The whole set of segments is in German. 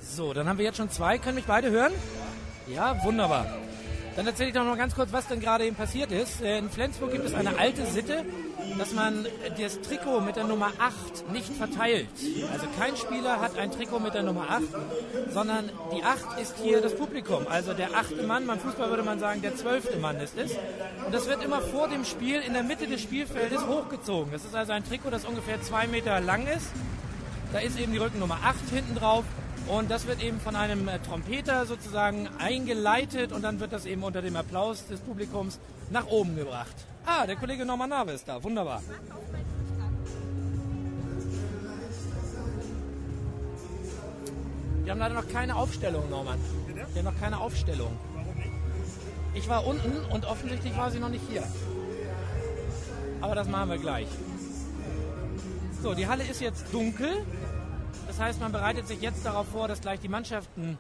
So, dann haben wir jetzt schon 2. Können mich beide hören? Ja, wunderbar. Dann erzähle ich doch noch ganz kurz, was denn gerade eben passiert ist. In Flensburg gibt es eine alte Sitte, dass man das Trikot mit der Nummer 8 nicht verteilt. Also kein Spieler hat ein Trikot mit der Nummer 8, sondern die 8 ist hier das Publikum. Also der 8. Mann, beim Fußball würde man sagen, der 12. Mann ist es. Und das wird immer vor dem Spiel in der Mitte des Spielfeldes hochgezogen. Das ist also ein Trikot, das ungefähr 2 Meter lang ist. Da ist eben die Rückennummer 8 hinten drauf. Und das wird eben von einem Trompeter sozusagen eingeleitet und dann wird das eben unter dem Applaus des Publikums nach oben gebracht. Ah, der Kollege Norman Nabe ist da, wunderbar. Wir haben leider noch keine Aufstellung, Norman. Wir haben noch keine Aufstellung. Warum nicht? Ich war unten und offensichtlich war sie noch nicht hier. Aber das machen wir gleich. So, die Halle ist jetzt dunkel. Das heißt, man bereitet sich jetzt darauf vor, dass gleich die Mannschaften...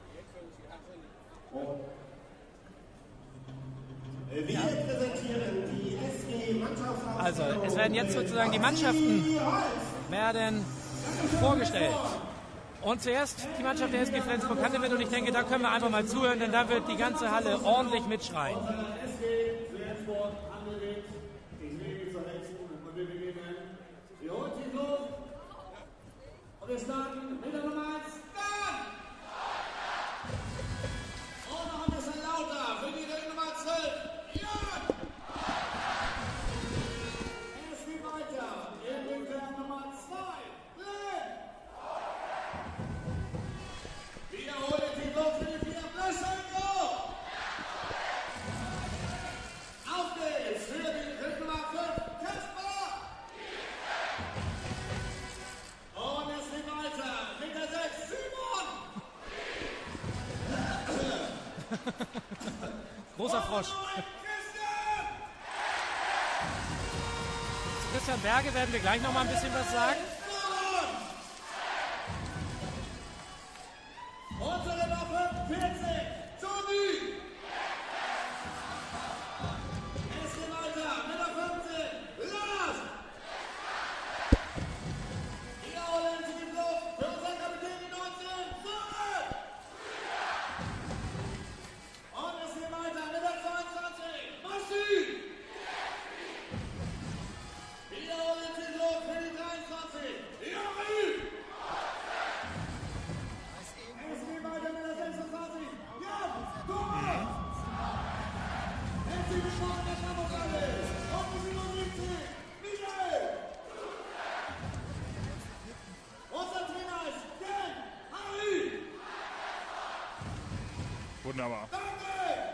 Wir präsentieren die SG-Mannschaft. Also, es werden jetzt sozusagen die Mannschaften werden vorgestellt. Und zuerst die Mannschaft der SG Flensburg-Handewitt und ich denke, da können wir einfach mal zuhören, denn da wird die ganze Halle ordentlich mitschreien. SG Flensburg-Handewitt, ich lege zur nächsten und wir beginnen. Wir holen die Luft. Und wir starten mit der Nummer 1, Start! Und noch ein bisschen lauter für die Nummer 12, Jan! Es geht weiter, in Rückkehr Nummer 2, Glenn! Wiederholen die Luft für die 4, Blöschenko! Auf geht's für die Nummer 5, Kasper! Und es geht weiter mit der 6, Simon! Großer Frosch. Christian! Zu Christian Berge werden wir gleich noch mal ein bisschen was sagen. Unsere Nummer 45, Toni! Es geht weiter mit der 15, Lars! Wiederholen Sie die Luft für unseren Kapitän, die 19, Sören! Und es geht weiter mit der 22, Maschi! Wiederholen Sie die Luft für die 23, Jari! Es geht weiter mit der 26, Jan! Thomas! Herzlich willkommen, das haben wir alles! Und die 77, Michael! Unser Trainer ist Ken! Harry! Wunderbar. Danke!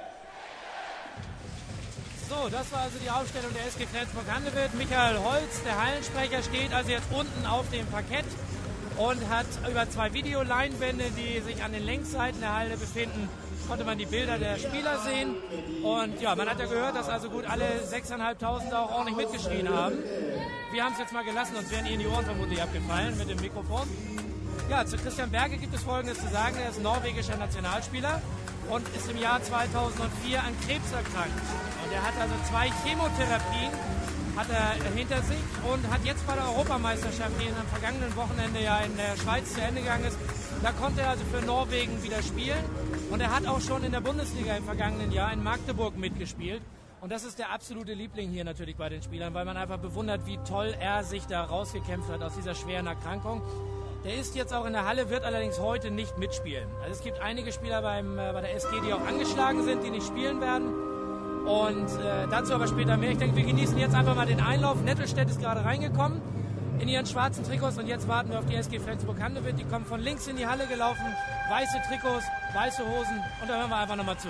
So, das war also die Aufstellung der SG Flensburg-Handewitt. Michael Holz, der Hallensprecher, steht also jetzt unten auf dem Parkett und hat über 2 Videoleinwände, die sich an den Längsseiten der Halle befinden, konnte man die Bilder der Spieler sehen. Und ja, man hat ja gehört, dass also gut alle 6.500 auch ordentlich mitgeschrien haben. Wir haben es jetzt mal gelassen, sonst wären ihnen die Ohren vermutlich abgefallen mit dem Mikrofon. Ja, zu Christian Berge gibt es Folgendes zu sagen. Er ist norwegischer Nationalspieler und ist im Jahr 2004 an Krebs erkrankt. Und er hat also 2 Chemotherapien hat er hinter sich und hat jetzt bei der Europameisterschaft, die am vergangenen Wochenende ja in der Schweiz zu Ende gegangen ist, da konnte er also für Norwegen wieder spielen. Und er hat auch schon in der Bundesliga im vergangenen Jahr in Magdeburg mitgespielt. Und das ist der absolute Liebling hier natürlich bei den Spielern, weil man einfach bewundert, wie toll er sich da rausgekämpft hat aus dieser schweren Erkrankung. Der ist jetzt auch in der Halle, wird allerdings heute nicht mitspielen. Also es gibt einige Spieler bei der SG, die auch angeschlagen sind, die nicht spielen werden. Und dazu aber später mehr. Ich denke, wir genießen jetzt einfach mal den Einlauf. Nettelstedt ist gerade reingekommen in ihren schwarzen Trikots und jetzt warten wir auf die SG Flensburg-Handewitt. Die kommen von links in die Halle gelaufen, weiße Trikots, weiße Hosen und da hören wir einfach nochmal zu.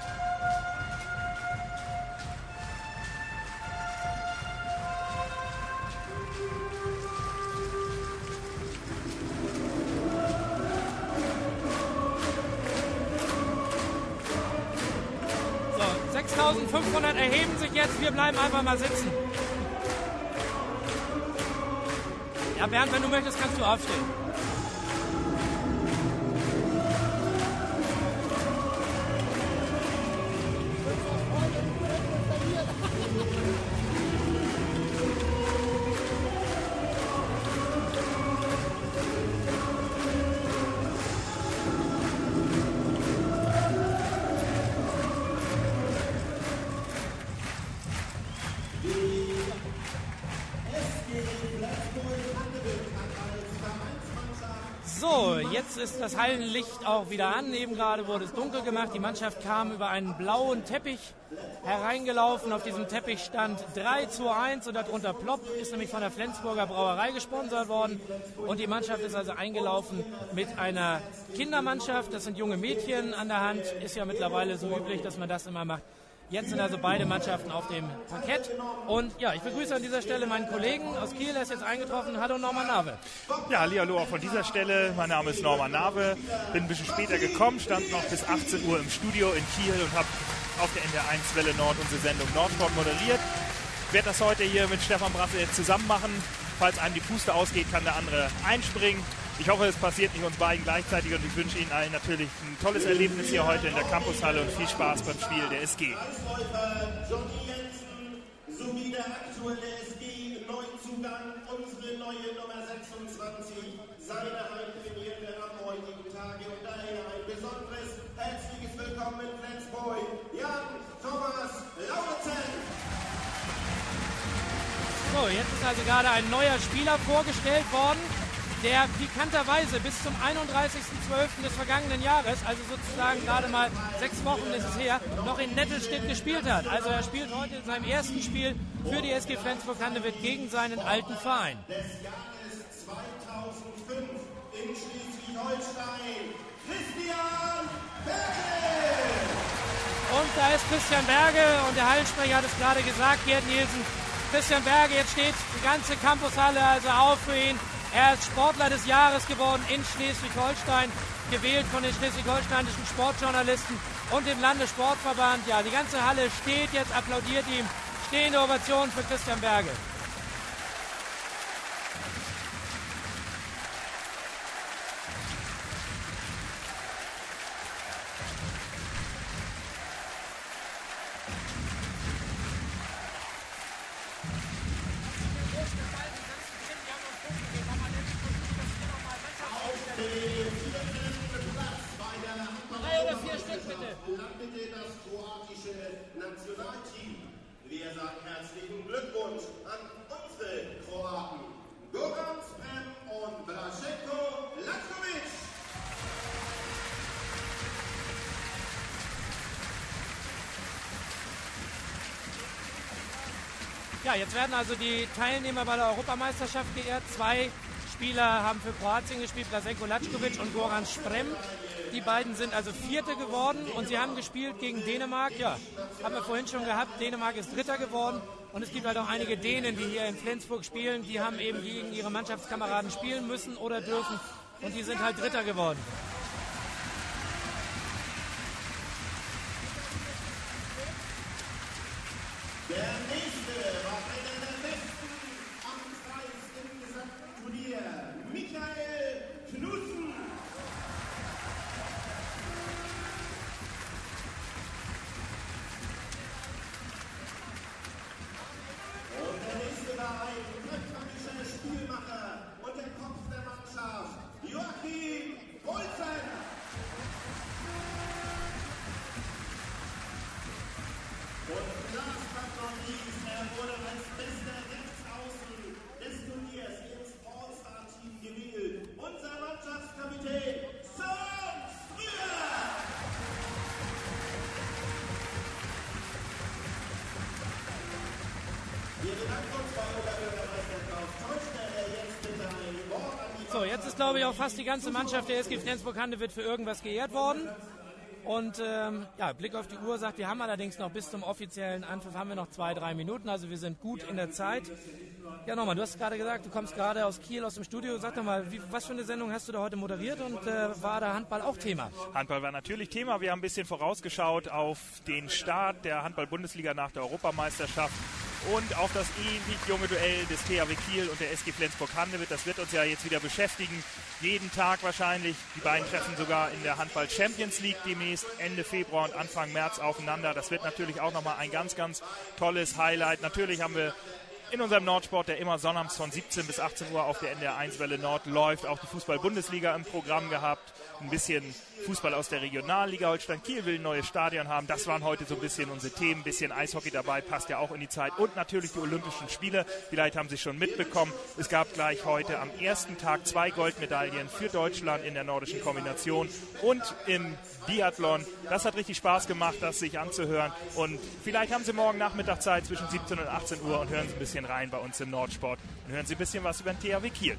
So, 6.500 erheben sich jetzt, wir bleiben einfach mal sitzen. Ja, Bernd, wenn du möchtest, kannst du aufstehen. jetzt ist das Hallenlicht auch wieder an. Eben gerade wurde es dunkel gemacht. Die Mannschaft kam über einen blauen Teppich hereingelaufen. Auf diesem Teppich stand 3:1 und darunter Plop, ist nämlich von der Flensburger Brauerei gesponsert worden. Und die Mannschaft ist also eingelaufen mit einer Kindermannschaft. Das sind junge Mädchen an der Hand. Ist ja mittlerweile so üblich, dass man das immer macht. Jetzt sind also beide Mannschaften auf dem Parkett. Und ja, ich begrüße an dieser Stelle meinen Kollegen aus Kiel, er ist jetzt eingetroffen. Hallo Norman Nave. Ja, hallihallo auch von dieser Stelle. Mein Name ist Norman Nave. Bin ein bisschen später gekommen, stand noch bis 18 Uhr im Studio in Kiel und habe auf der NDR1 Welle Nord unsere Sendung Nordsport moderiert. Ich werde das heute hier mit Stefan Brasse jetzt zusammen machen. Falls einem die Puste ausgeht, kann der andere einspringen. Ich hoffe, es passiert nicht uns beiden gleichzeitig und ich wünsche Ihnen allen natürlich ein tolles Erlebnis hier heute in der Campushalle und viel Spaß beim Spiel der SG. Johnny Jensen sowie der aktuelle SG-Neuzugang, unsere neue Nummer 26, seine Heimpremiere am heutigen Tage und daher ein besonderes herzliches Willkommen in Flensburg, Jan Thomas Lauritsen. So, jetzt ist also gerade ein neuer Spieler vorgestellt worden, der pikanterweise bis zum 31.12. des vergangenen Jahres, also sozusagen gerade mal 6 Wochen ist es her, noch in Nettelstedt gespielt hat. Also er spielt heute in seinem ersten Spiel für die SG Flensburg-Handewitt gegen seinen alten Verein. Des Jahres 2005 in Schleswig-Holstein, Christian Berge! Und da ist Christian Berge und der Hallensprecher hat es gerade gesagt, Gerd Nielsen. Christian Berge, jetzt steht die ganze Campushalle also auf für ihn. Er ist Sportler des Jahres geworden in Schleswig-Holstein, gewählt von den schleswig-holsteinischen Sportjournalisten und dem Landessportverband. Ja, die ganze Halle steht jetzt, applaudiert ihm. Stehende Ovation für Christian Berge. Landete das kroatische Nationalteam. Wir sagen herzlichen Glückwunsch an unsere Kroaten. Goran Sprem und Blaženko Latkovic. Ja, jetzt werden also die Teilnehmer bei der Europameisterschaft geehrt. 2 Spieler haben für Kroatien gespielt, Blaženko Latkovic und Goran Sprem. Die beiden sind also Vierte geworden und sie haben gespielt gegen Dänemark. Ja, haben wir vorhin schon gehabt. Dänemark ist Dritter geworden und es gibt halt auch einige Dänen, die hier in Flensburg spielen. Die haben eben gegen ihre Mannschaftskameraden spielen müssen oder dürfen und die sind halt Dritter geworden. Der nächste war einer der besten am Kreis im gesamten Turnier, Michael Knudsen. Und der nächste war ein köpferischer Spielmacher und der Kopf der Mannschaft, Joachim Olsen. Und last but not least, er wurde als bester Rechtsaußen des Turniers ins All-Star-Team gewählt. Unser Mannschaftskapitän, Sören Strüher! Wir bedanken uns bei Oberbürgermeister Klaus Teuschner, der jetzt bitte ein Wort an die... So, jetzt ist glaube ich auch fast die ganze Mannschaft der SG Flensburg-Handewitt für irgendwas geehrt worden. Und ja, Blick auf die Uhr sagt, wir haben allerdings noch bis zum offiziellen Anpfiff haben wir noch 2-3 Minuten, also wir sind gut in der Zeit. Ja, nochmal, du hast gerade gesagt, du kommst gerade aus Kiel, aus dem Studio. Sag doch mal, was für eine Sendung hast du da heute moderiert und war da Handball auch Thema? Handball war natürlich Thema. Wir haben ein bisschen vorausgeschaut auf den Start der Handball-Bundesliga nach der Europameisterschaft und auf das ewig junge Duell des THW Kiel und der SG Flensburg-Handewitt. Das wird uns ja jetzt wieder beschäftigen. Jeden Tag wahrscheinlich. Die beiden treffen sogar in der Handball-Champions League demnächst Ende Februar und Anfang März aufeinander. Das wird natürlich auch nochmal ein ganz, ganz tolles Highlight. Natürlich haben wir in unserem Nordsport, der immer sonnabends von 17 bis 18 Uhr auf der NDR1 Welle Nord läuft, auch die Fußball-Bundesliga im Programm gehabt. Ein bisschen Fußball aus der Regionalliga. Holstein Kiel will ein neues Stadion haben. Das waren heute so ein bisschen unsere Themen. Ein bisschen Eishockey dabei, passt ja auch in die Zeit. Und natürlich die Olympischen Spiele. Vielleicht haben Sie schon mitbekommen. Es gab gleich heute am ersten Tag 2 Goldmedaillen für Deutschland in der nordischen Kombination und im Biathlon. Das hat richtig Spaß gemacht, das sich anzuhören. Und vielleicht haben Sie morgen Nachmittag Zeit zwischen 17 und 18 Uhr und hören Sie ein bisschen rein bei uns im Nordsport. Und hören Sie ein bisschen was über den THW Kiel.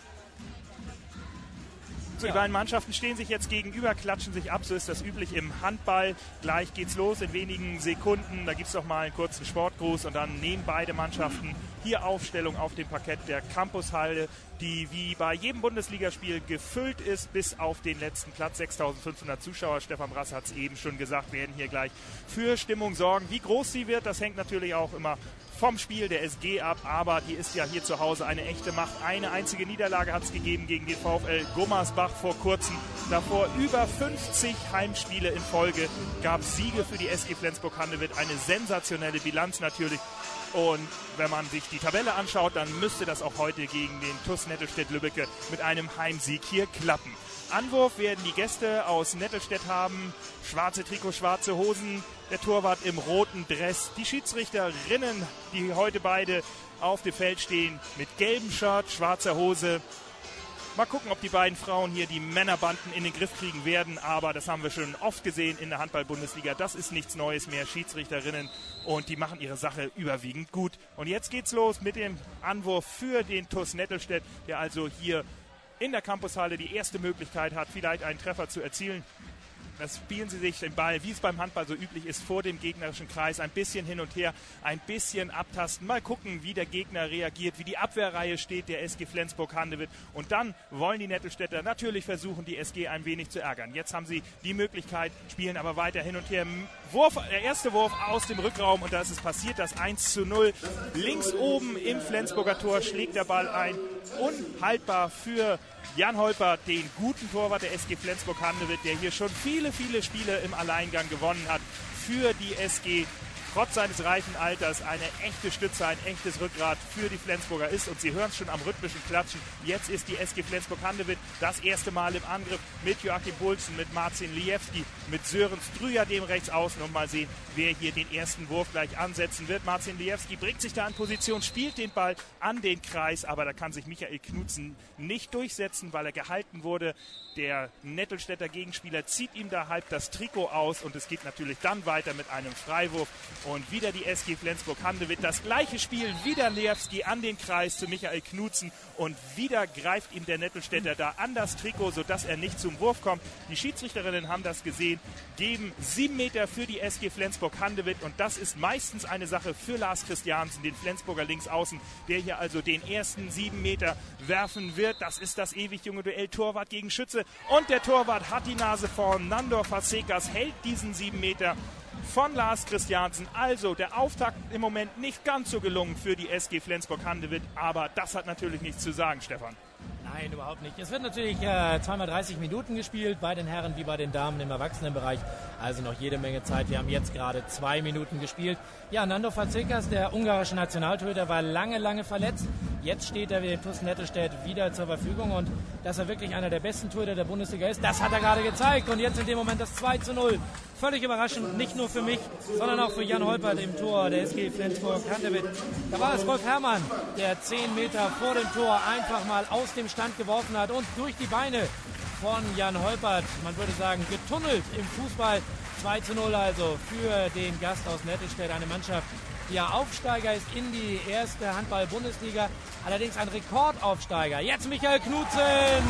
So, die beiden Mannschaften stehen sich jetzt gegenüber, klatschen sich ab, so ist das üblich im Handball. Gleich geht's los in wenigen Sekunden, da gibt's noch mal einen kurzen Sportgruß und dann nehmen beide Mannschaften hier Aufstellung auf dem Parkett der Campushalle, die wie bei jedem Bundesligaspiel gefüllt ist bis auf den letzten Platz. 6.500 Zuschauer, Stefan Brass hat es eben schon gesagt, werden hier gleich für Stimmung sorgen. Wie groß sie wird, das hängt natürlich auch immer vom Spiel der SG ab, aber die ist ja hier zu Hause eine echte Macht. Eine einzige Niederlage hat es gegeben gegen den VfL Gummersbach vor kurzem. Davor über 50 Heimspiele in Folge gab es Siege für die SG Flensburg-Handewitt. Eine sensationelle Bilanz natürlich. Und wenn man sich die Tabelle anschaut, dann müsste das auch heute gegen den TuS Nettelstedt-Lübbecke mit einem Heimsieg hier klappen. Anwurf werden die Gäste aus Nettelstedt haben. Schwarze Trikot, schwarze Hosen. Der Torwart im roten Dress. Die Schiedsrichterinnen, die heute beide auf dem Feld stehen, mit gelbem Shirt, schwarzer Hose. Mal gucken, ob die beiden Frauen hier die Männerbanden in den Griff kriegen werden. Aber das haben wir schon oft gesehen in der Handball-Bundesliga. Das ist nichts Neues mehr. Schiedsrichterinnen und die machen ihre Sache überwiegend gut. Und jetzt geht's los mit dem Anwurf für den TuS Nettelstedt, der also hier in der Campushalle die erste Möglichkeit hat, vielleicht einen Treffer zu erzielen. Das spielen sie sich den Ball, wie es beim Handball so üblich ist, vor dem gegnerischen Kreis. Ein bisschen hin und her, ein bisschen abtasten. Mal gucken, wie der Gegner reagiert, wie die Abwehrreihe steht, der SG Flensburg-Handewitt. Und dann wollen die Nettelstädter natürlich versuchen, die SG ein wenig zu ärgern. Jetzt haben sie die Möglichkeit, spielen aber weiter hin und her. Der erste Wurf aus dem Rückraum und da ist es passiert, das 1:0. Links oben im Flensburger Tor schlägt der Ball ein. Unhaltbar für Jan Holpert, den guten Torwart der SG Flensburg-Handewitt, der hier schon viele Spiele im Alleingang gewonnen hat für die SG. Trotz seines reifen Alters eine echte Stütze, ein echtes Rückgrat für die Flensburger ist. Und Sie hören es schon am rhythmischen Klatschen. Jetzt ist die SG Flensburg-Handewitt das erste Mal im Angriff mit Joachim Bulzen, mit Marcin Lijewski, mit Sören Strüger, dem Rechtsaußen. Und mal sehen, wer hier den ersten Wurf gleich ansetzen wird. Marcin Lijewski bringt sich da in Position, spielt den Ball an den Kreis. Aber da kann sich Michael Knutzen nicht durchsetzen, weil er gehalten wurde. Der Nettelstädter Gegenspieler zieht ihm da halb das Trikot aus. Und es geht natürlich dann weiter mit einem Freiwurf. Und wieder die SG Flensburg-Handewitt. Das gleiche Spiel, wieder Lijewski an den Kreis zu Michael Knutzen. Und wieder greift ihm der Nettelstädter da an das Trikot, sodass er nicht zum Wurf kommt. Die Schiedsrichterinnen haben das gesehen, geben 7 Meter für die SG Flensburg-Handewitt. Und das ist meistens eine Sache für Lars Christiansen, den Flensburger Linksaußen, der hier also den ersten 7 Meter werfen wird. Das ist das ewig junge Duell Torwart gegen Schütze. Und der Torwart hat die Nase vorn. Nandor Fasekas hält diesen 7 Meter von Lars Christiansen. Also der Auftakt im Moment nicht ganz so gelungen für die SG Flensburg-Handewitt, aber das hat natürlich nichts zu sagen, Stefan. Nein, überhaupt nicht. Es wird natürlich 2x30 Minuten gespielt, bei den Herren wie bei den Damen im Erwachsenenbereich. Also noch jede Menge Zeit. Wir haben jetzt gerade 2 Minuten gespielt. Ja, Nandor Fasekas, der ungarische Nationaltorhüter, war lange verletzt. Jetzt steht er dem TuS Nettelstedt wieder zur Verfügung. Und dass er wirklich einer der besten Torhüter der Bundesliga ist, das hat er gerade gezeigt. Und jetzt in dem Moment das 2:0. Völlig überraschend, nicht nur für mich, sondern auch für Jan Holpert im Tor der SG Flensburg-Handewitt. Da war es Rolf Herrmann, der 10 Meter vor dem Tor einfach mal aus dem Stand geworfen hat und durch die Beine von Jan Holpert, man würde sagen, getunnelt im Fußball. 2:0 also für den Gast aus Nettelstedt, eine Mannschaft, die ja Aufsteiger ist in die erste Handball-Bundesliga, allerdings ein Rekordaufsteiger. Jetzt Michael Knutzen!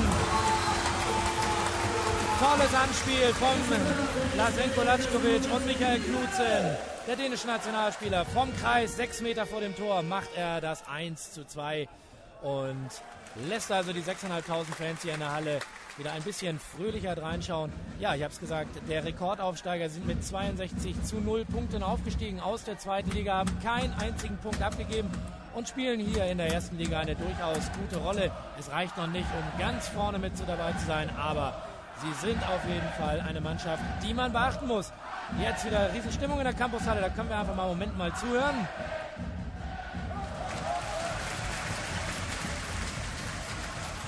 Tolles Anspiel von Lasenko Latschkowitsch und Michael Knutzen. Der dänische Nationalspieler vom Kreis, 6 Meter vor dem Tor, macht er das 1:2 und lässt also die 6.500 Fans hier in der Halle wieder ein bisschen fröhlicher reinschauen. Ja, ich habe es gesagt, der Rekordaufsteiger sind mit 62:0 Punkten aufgestiegen aus der zweiten Liga, haben keinen einzigen Punkt abgegeben und spielen hier in der ersten Liga eine durchaus gute Rolle. Es reicht noch nicht, um ganz vorne mit dabei zu sein, aber sie sind auf jeden Fall eine Mannschaft, die man beachten muss. Jetzt wieder Riesenstimmung in der Campushalle, da können wir einfach mal einen Moment mal zuhören.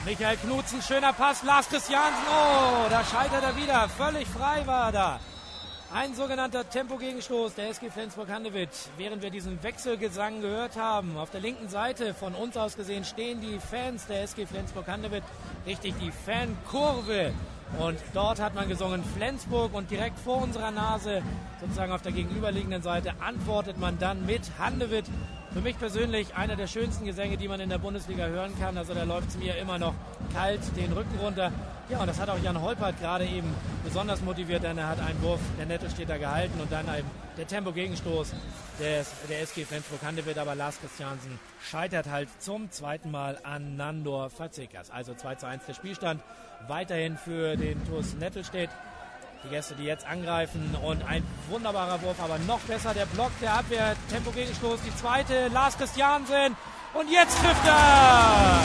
Michael Knutzen, schöner Pass, Lars Christiansen, oh, da scheitert er wieder, völlig frei war er da. Ein sogenannter Tempogegenstoß der SG Flensburg-Handewitt. Während wir diesen Wechselgesang gehört haben, auf der linken Seite von uns aus gesehen stehen die Fans der SG Flensburg-Handewitt, richtig die Fankurve. Und dort hat man gesungen Flensburg und direkt vor unserer Nase, sozusagen auf der gegenüberliegenden Seite, antwortet man dann mit Handewitt. Für mich persönlich einer der schönsten Gesänge, die man in der Bundesliga hören kann. Also da läuft es mir immer noch kalt den Rücken runter. Ja, und das hat auch Jan Holpert gerade eben besonders motiviert, denn er hat einen Wurf der Nettelstädter gehalten und dann eben der Tempo-Gegenstoß der SG Flensburg-Handewitt. Aber Lars Christiansen scheitert halt zum zweiten Mal an Nandor Fazekas. Also 2:1 der Spielstand. Weiterhin für den TuS Nettelstedt. Die Gäste, die jetzt angreifen und ein wunderbarer Wurf, aber noch besser der Block der Abwehr. Tempo-Gegenstoß, die zweite, Lars Christiansen und jetzt trifft er!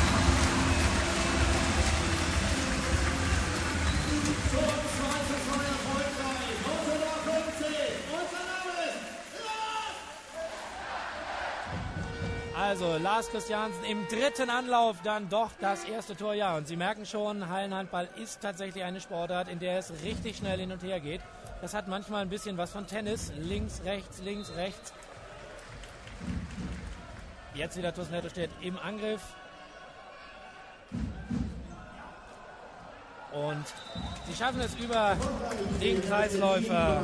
Also Lars Christiansen im dritten Anlauf dann doch das erste Tor. Ja, und Sie merken schon, Hallenhandball ist tatsächlich eine Sportart, in der es richtig schnell hin und her geht. Das hat manchmal ein bisschen was von Tennis. Links, rechts, links, rechts. Jetzt wieder TuS Nettelstedt im Angriff. Und sie schaffen es über den Kreisläufer,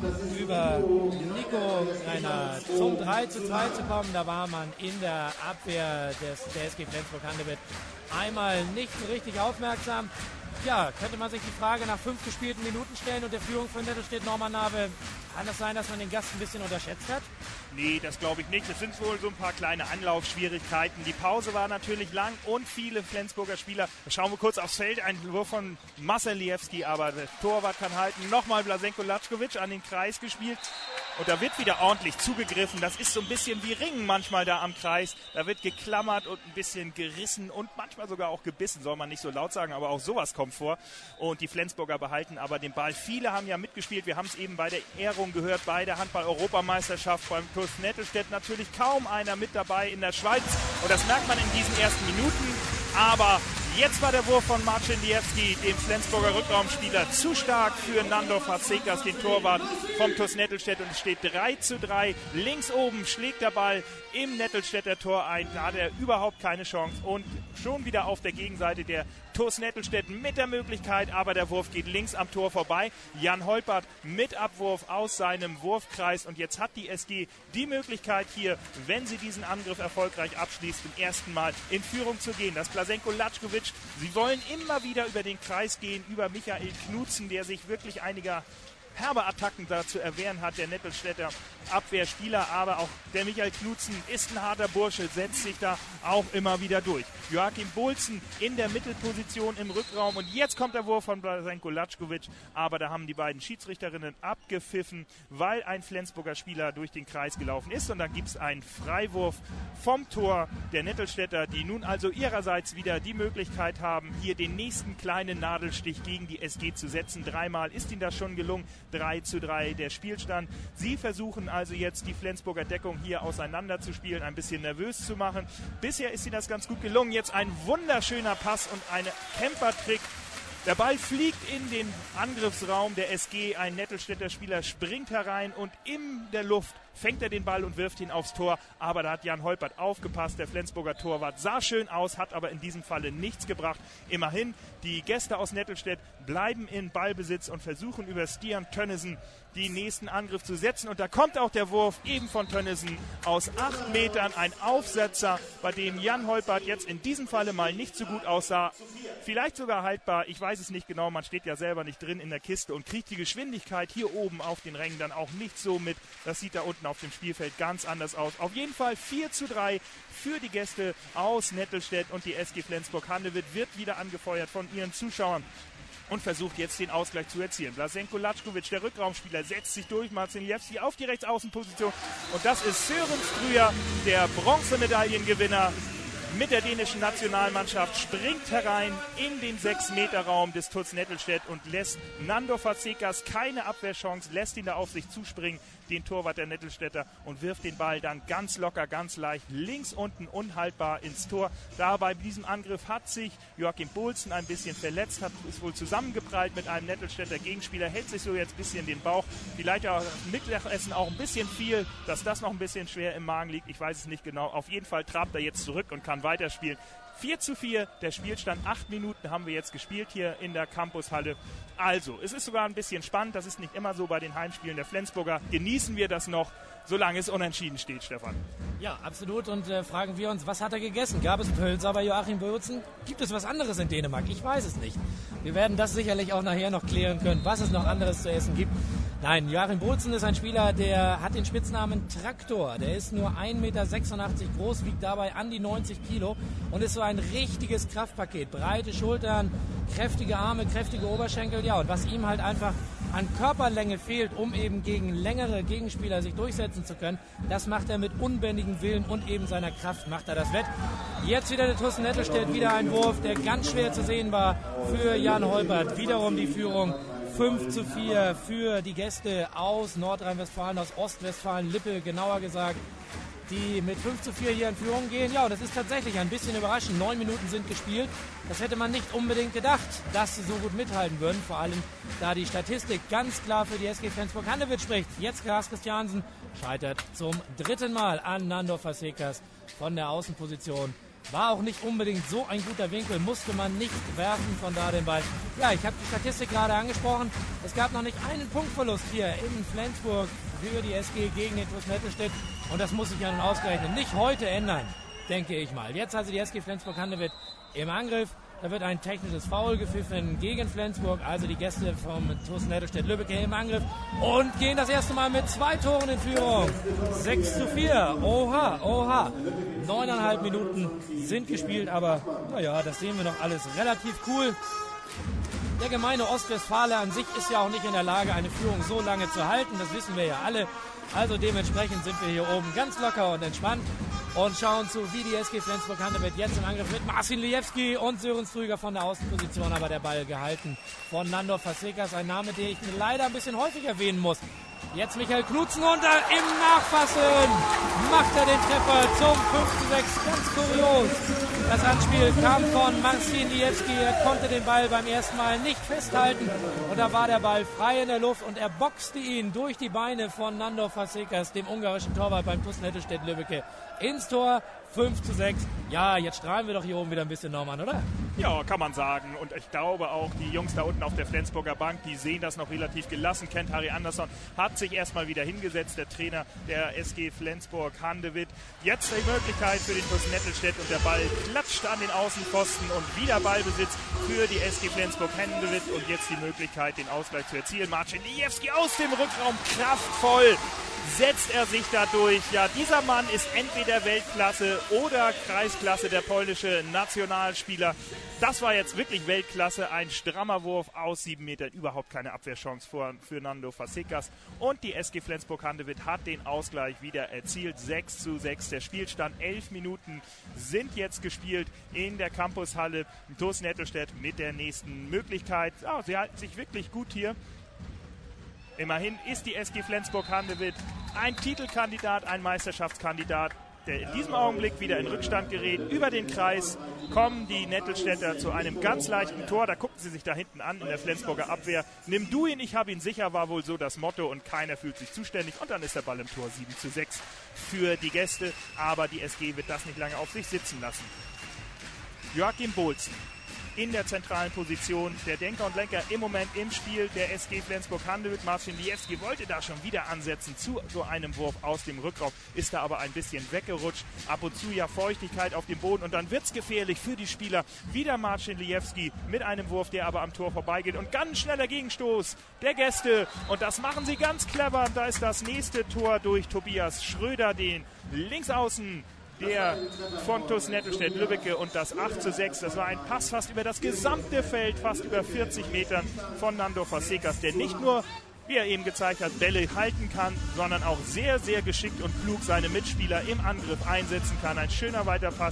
über Nico Greiner zum 3:2 zu kommen. Da war man in der Abwehr der SG Flensburg-Handewitt einmal nicht so richtig aufmerksam. Ja, könnte man sich die Frage nach 5 gespielten Minuten stellen und der Führung von Nettelstedt Normannabe, kann es sein, dass man den Gast ein bisschen unterschätzt hat? Nee, das glaube ich nicht. Es sind wohl so ein paar kleine Anlaufschwierigkeiten. Die Pause war natürlich lang und viele Flensburger Spieler. Schauen wir kurz aufs Feld. Ein Wurf von Masaliewski, aber der Torwart kann halten. Nochmal Blasenko Latschkowitsch an den Kreis gespielt. Und da wird wieder ordentlich zugegriffen. Das ist so ein bisschen wie Ringen manchmal da am Kreis. Da wird geklammert und ein bisschen gerissen und manchmal sogar auch gebissen. Soll man nicht so laut sagen, aber auch sowas kommt vor. Und die Flensburger behalten aber den Ball. Viele haben ja mitgespielt. Wir haben es eben bei der Ehrung gehört, bei der Handball-Europameisterschaft beim TuS Nettelstedt. Natürlich kaum einer mit dabei in der Schweiz. Und das merkt man in diesen ersten Minuten. Aber jetzt war der Wurf von Marcin Liewski, dem Flensburger Rückraumspieler, zu stark für Nandor Fazekas, den Torwart vom TuS Nettelstedt. Und es steht 3:3. Links oben schlägt der Ball im Nettelstädter Tor ein. Da hat er überhaupt keine Chance. Und schon wieder auf der Gegenseite der TuS Nettelstedt mit der Möglichkeit, aber der Wurf geht links am Tor vorbei. Jan Holpert mit Abwurf aus seinem Wurfkreis. Und jetzt hat die SG die Möglichkeit hier, wenn sie diesen Angriff erfolgreich abschließt, zum ersten Mal in Führung zu gehen. Das Blasenko Latschkowitsch. Sie wollen immer wieder über den Kreis gehen, über Michael Knutzen, der sich wirklich einiger herbe Attacken da zu erwehren hat, der Nettelstädter Abwehrspieler, aber auch der Michael Knutzen ist ein harter Bursche, setzt sich da auch immer wieder durch. Joachim Bohlsen in der Mittelposition im Rückraum und jetzt kommt der Wurf von Blasenko Latschkowitsch, aber da haben die beiden Schiedsrichterinnen abgepfiffen, weil ein Flensburger Spieler durch den Kreis gelaufen ist und dann gibt es einen Freiwurf vom Tor der Nettelstädter, die nun also ihrerseits wieder die Möglichkeit haben, hier den nächsten kleinen Nadelstich gegen die SG zu setzen. Dreimal ist ihnen das schon gelungen. 3:3 der Spielstand. Sie versuchen also jetzt die Flensburger Deckung hier auseinander zu spielen, ein bisschen nervös zu machen. Bisher ist ihnen das ganz gut gelungen. Jetzt ein wunderschöner Pass und ein Campertrick. Der Ball fliegt in den Angriffsraum der SG. Ein Nettelstädter Spieler springt herein und in der Luft fängt er den Ball und wirft ihn aufs Tor. Aber da hat Jan Holpert aufgepasst. Der Flensburger Torwart sah schön aus, hat aber in diesem Falle nichts gebracht. Immerhin, die Gäste aus Nettelstedt bleiben in Ballbesitz und versuchen über Stian Tönnissen den nächsten Angriff zu setzen. Und da kommt auch der Wurf eben von Tönnissen aus 8 Metern. Ein Aufsetzer, bei dem Jan Holpert jetzt in diesem Falle mal nicht so gut aussah. Vielleicht sogar haltbar, ich weiß es nicht genau, man steht ja selber nicht drin in der Kiste und kriegt die Geschwindigkeit hier oben auf den Rängen dann auch nicht so mit. Das sieht da unten auf dem Spielfeld ganz anders aus. Auf jeden Fall 4:3 für die Gäste aus Nettelstedt und die SG Flensburg-Handewitt wird wieder angefeuert von ihren Zuschauern und versucht jetzt den Ausgleich zu erzielen. Blasenko Latschkowitsch, der Rückraumspieler, setzt sich durch. Marcin Liewski auf die Rechtsaußenposition und das ist Sören Strüher, der Bronzemedaillengewinner mit der dänischen Nationalmannschaft, springt herein in den 6-Meter-Raum des TuS Nettelstedt und lässt Nando Fazekas keine Abwehrchance, lässt ihn da auf sich zuspringen, den Torwart der Nettelstädter, und wirft den Ball dann ganz locker, ganz leicht links unten unhaltbar ins Tor. Da bei diesem Angriff hat sich Joachim Bohlsen ein bisschen verletzt, ist wohl zusammengeprallt mit einem Nettelstädter Gegenspieler, hält sich so jetzt ein bisschen den Bauch, vielleicht auch Mittagessen auch ein bisschen viel, dass das noch ein bisschen schwer im Magen liegt, ich weiß es nicht genau. Auf jeden Fall trabt er jetzt zurück und kann weiterspielen. 4:4, der Spielstand, 8 Minuten haben wir jetzt gespielt hier in der Campushalle. Also, es ist sogar ein bisschen spannend, das ist nicht immer so bei den Heimspielen der Flensburger. Genießen wir das noch, solange es unentschieden steht, Stefan. Ja, absolut. Und fragen wir uns, was hat er gegessen? Gab es Pölser bei Joachim Bohlsen? Gibt es was anderes in Dänemark? Ich weiß es nicht. Wir werden das sicherlich auch nachher noch klären können, was es noch anderes zu essen gibt. Nein, Joachim Bohlsen ist ein Spieler, der hat den Spitznamen Traktor. Der ist nur 1,86 Meter groß, wiegt dabei an die 90 Kilo und ist so ein richtiges Kraftpaket. Breite Schultern, kräftige Arme, kräftige Oberschenkel. Ja, und was ihm halt einfach an Körperlänge fehlt, um eben gegen längere Gegenspieler sich durchsetzen zu können, das macht er mit unbändigem Willen und eben seiner Kraft macht er das wett. Jetzt wieder der TuS Nettelstedt, wieder ein Wurf, der ganz schwer zu sehen war für Jan Holpert. Wiederum die Führung. 5:4 für die Gäste aus Nordrhein-Westfalen, aus Ostwestfalen, Lippe genauer gesagt, die mit 5:4 hier in Führung gehen. Ja, und das ist tatsächlich ein bisschen überraschend. 9 Minuten sind gespielt. Das hätte man nicht unbedingt gedacht, dass sie so gut mithalten würden. Vor allem, da die Statistik ganz klar für die SG Flensburg-Handewitt spricht. Jetzt Lars Christiansen scheitert zum 3. Mal an Nando Fazekas von der Außenposition. War auch nicht unbedingt so ein guter Winkel, musste man nicht werfen, von da den Ball. Ja, ich habe die Statistik gerade angesprochen. Es gab noch nicht einen Punktverlust hier in Flensburg für die SG gegen den TuS Nettelstedt. Und das muss sich ja nun ausgerechnet nicht heute ändern, denke ich mal. Jetzt also die SG Flensburg-Handewitt im Angriff. Da wird ein technisches Foul gepfiffen gegen Flensburg, also die Gäste vom TuS Nettelstedt-Lübbecke im Angriff und gehen das erste Mal mit 2 Toren in Führung. 6:4. Oha. 9,5 Minuten sind gespielt, aber naja, das sehen wir noch alles relativ cool. Der gemeine Ostwestfale an sich ist ja auch nicht in der Lage, eine Führung so lange zu halten, das wissen wir ja alle. Also dementsprechend sind wir hier oben ganz locker und entspannt und schauen zu, wie die SG Flensburg-Handewitt jetzt im Angriff mit Marcin Lijewski und Sören Strüger von der Außenposition, aber der Ball gehalten von Nando Fazekas, ein Name, den ich leider ein bisschen häufig erwähnen muss. Jetzt Michael Knutzen und im Nachfassen macht er den Treffer zum 5:6. Ganz kurios. Das Anspiel kam von Marcin Lijewski. Er konnte den Ball beim ersten Mal nicht festhalten. Und da war der Ball frei in der Luft und er boxte ihn durch die Beine von Nando Fazekas, dem ungarischen Torwart beim TuS Nettelstedt-Lübbecke, ins Tor. 5:6. Ja, jetzt strahlen wir doch hier oben wieder ein bisschen, Norman, oder? Ja, kann man sagen. Und ich glaube auch, die Jungs da unten auf der Flensburger Bank, die sehen das noch relativ gelassen. Kent-Harry Andersson hat sich erstmal wieder hingesetzt, der Trainer der SG Flensburg-Handewitt. Jetzt die Möglichkeit für den TuS Nettelstedt und der Ball klatscht an den Außenpfosten und wieder Ballbesitz für die SG Flensburg-Handewitt und jetzt die Möglichkeit, den Ausgleich zu erzielen. Marcin Lijewski aus dem Rückraum, kraftvoll setzt er sich da durch. Ja, dieser Mann ist entweder Weltklasse oder Kreisklasse, der polnische Nationalspieler. Das war jetzt wirklich Weltklasse, ein strammer Wurf aus 7 Metern, überhaupt keine Abwehrchance für Nando Fazekas. Und die SG Flensburg-Handewitt hat den Ausgleich wieder erzielt, 6:6. Der Spielstand, 11 Minuten sind jetzt gespielt in der Campushalle. TuS Nettelstedt mit der nächsten Möglichkeit. Oh, sie halten sich wirklich gut hier. Immerhin ist die SG Flensburg-Handewitt ein Titelkandidat, ein Meisterschaftskandidat, der in diesem Augenblick wieder in Rückstand gerät. Über den Kreis kommen die Nettelstädter zu einem ganz leichten Tor. Da gucken sie sich da hinten an in der Flensburger Abwehr. Nimm du ihn, ich habe ihn sicher, war wohl so das Motto und keiner fühlt sich zuständig. Und dann ist der Ball im Tor, 7:6 für die Gäste. Aber die SG wird das nicht lange auf sich sitzen lassen. Joachim Bohlsen in der zentralen Position, der Denker und Lenker im Moment im Spiel der SG Flensburg-Handewitt. Marcin Lijewski wollte da schon wieder ansetzen zu so einem Wurf aus dem Rückraum, ist da aber ein bisschen weggerutscht. Ab und zu ja Feuchtigkeit auf dem Boden und dann wird es gefährlich für die Spieler. Wieder Marcin Lijewski mit einem Wurf, der aber am Tor vorbeigeht und ganz schneller Gegenstoß der Gäste und das machen sie ganz clever. Da ist das nächste Tor durch Tobias Schröder, den Linksaußen der von TuS Nettelstedt-Lübbecke und das 8:6. Das war ein Pass fast über das gesamte Feld, fast über 40 Metern von Nando Fazekas, der nicht nur, wie er eben gezeigt hat, Bälle halten kann, sondern auch sehr, sehr geschickt und klug seine Mitspieler im Angriff einsetzen kann. Ein schöner Weiterpass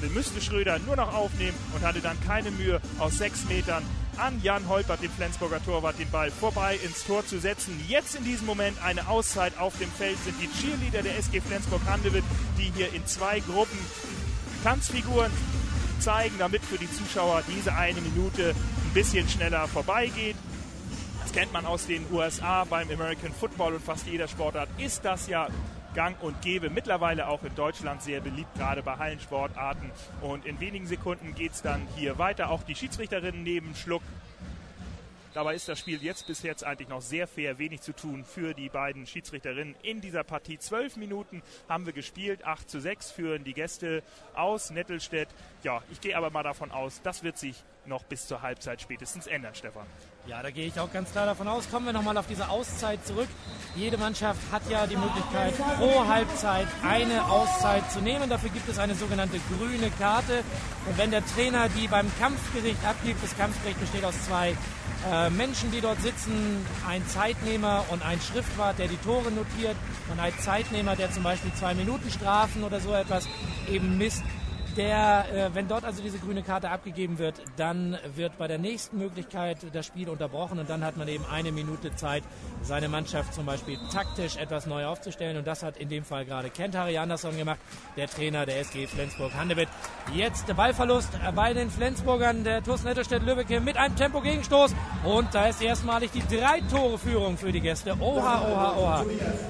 müsste Schröder nur noch aufnehmen und hatte dann keine Mühe, aus 6 Metern an Jan Holpert, dem Flensburger Torwart, den Ball vorbei ins Tor zu setzen. Jetzt in diesem Moment eine Auszeit auf dem Feld sind die Cheerleader der SG Flensburg-Handewitt, die hier in 2 Gruppen Tanzfiguren zeigen, damit für die Zuschauer diese eine Minute ein bisschen schneller vorbeigeht. Das kennt man aus den USA beim American Football und fast jeder Sportart ist das ja gang und gäbe. Mittlerweile auch in Deutschland sehr beliebt, gerade bei Hallensportarten. Und in wenigen Sekunden geht es dann hier weiter. Auch die Schiedsrichterinnen nehmen Schluck. Dabei ist das Spiel bis jetzt eigentlich noch sehr fair, wenig zu tun für die beiden Schiedsrichterinnen in dieser Partie. 12 Minuten haben wir gespielt, 8:6 führen die Gäste aus Nettelstedt. Ja, ich gehe aber mal davon aus, das wird sich noch bis zur Halbzeit spätestens ändern, Stefan. Ja, da gehe ich auch ganz klar davon aus. Kommen wir nochmal auf diese Auszeit zurück. Jede Mannschaft hat ja die Möglichkeit, pro Halbzeit eine Auszeit zu nehmen. Dafür gibt es eine sogenannte grüne Karte. Und wenn der Trainer die beim Kampfgericht abgibt, das Kampfgericht besteht aus 2 Menschen, die dort sitzen, ein Zeitnehmer und ein Schriftwart, der die Tore notiert, und ein Zeitnehmer, der zum Beispiel 2 Minuten Strafen oder so etwas eben misst. Wenn dort also diese grüne Karte abgegeben wird, dann wird bei der nächsten Möglichkeit das Spiel unterbrochen und dann hat man eben 1 Minute Zeit, seine Mannschaft zum Beispiel taktisch etwas neu aufzustellen, und das hat in dem Fall gerade Kent-Harry Andersson gemacht, der Trainer der SG Flensburg-Handewitt. Jetzt der Ballverlust bei den Flensburgern, der TuS Nettelstedt-Lübbecke mit einem Tempo-Gegenstoß, und da ist erstmalig die 3-Tore-Führung für die Gäste. Oha, oha, oha.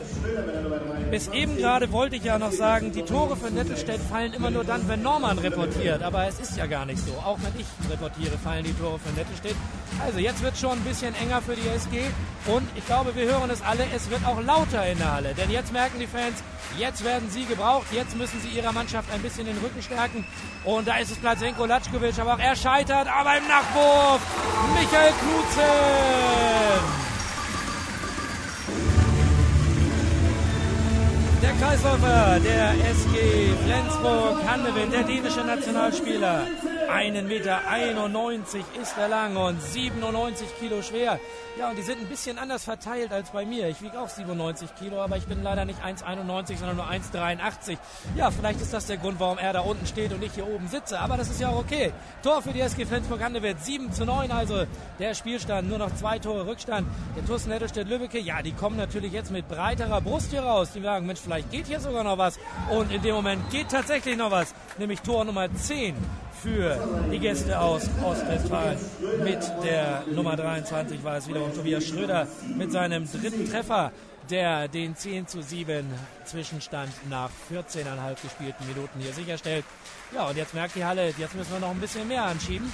Bis eben gerade wollte ich ja noch sagen, die Tore für Nettelstedt fallen immer nur dann, wenn Norman reportiert, aber es ist ja gar nicht so. Auch wenn ich reportiere, fallen die Tore für Nettelstedt. Also jetzt wird es schon ein bisschen enger für die SG, und ich glaube, wir hören es alle, es wird auch lauter in der Halle, denn jetzt merken die Fans, jetzt werden sie gebraucht, jetzt müssen sie ihrer Mannschaft ein bisschen den Rücken stärken, und da ist es Placenko Latschkowitsch, aber auch er scheitert, aber im Nachwurf Michael Knutzen. Der Kreisläufer der SG Flensburg-Handewitt, der dänische Nationalspieler, 1,91 Meter ist er lang und 97 Kilo schwer. Ja, und die sind ein bisschen anders verteilt als bei mir. Ich wiege auch 97 Kilo, aber ich bin leider nicht 1,91, sondern nur 1,83. Ja, vielleicht ist das der Grund, warum er da unten steht und ich hier oben sitze. Aber das ist ja auch okay. Tor für die SG Flensburg-Handewitt, 7:9, also der Spielstand. Nur noch 2 Tore Rückstand. Der TuS Nettelstedt-Lübbecke, ja, die kommen natürlich jetzt mit breiterer Brust hier raus. Die sagen, Mensch, vielleicht geht hier sogar noch was. Und in dem Moment geht tatsächlich noch was. Nämlich Tor Nummer 10 für die Gäste aus Ostwestfalen. Mit der Nummer 23 war es wiederum Tobias Schröder mit seinem 3. Treffer, der den 10:7 Zwischenstand nach 14,5 gespielten Minuten hier sicherstellt. Ja, und jetzt merkt die Halle, jetzt müssen wir noch ein bisschen mehr anschieben.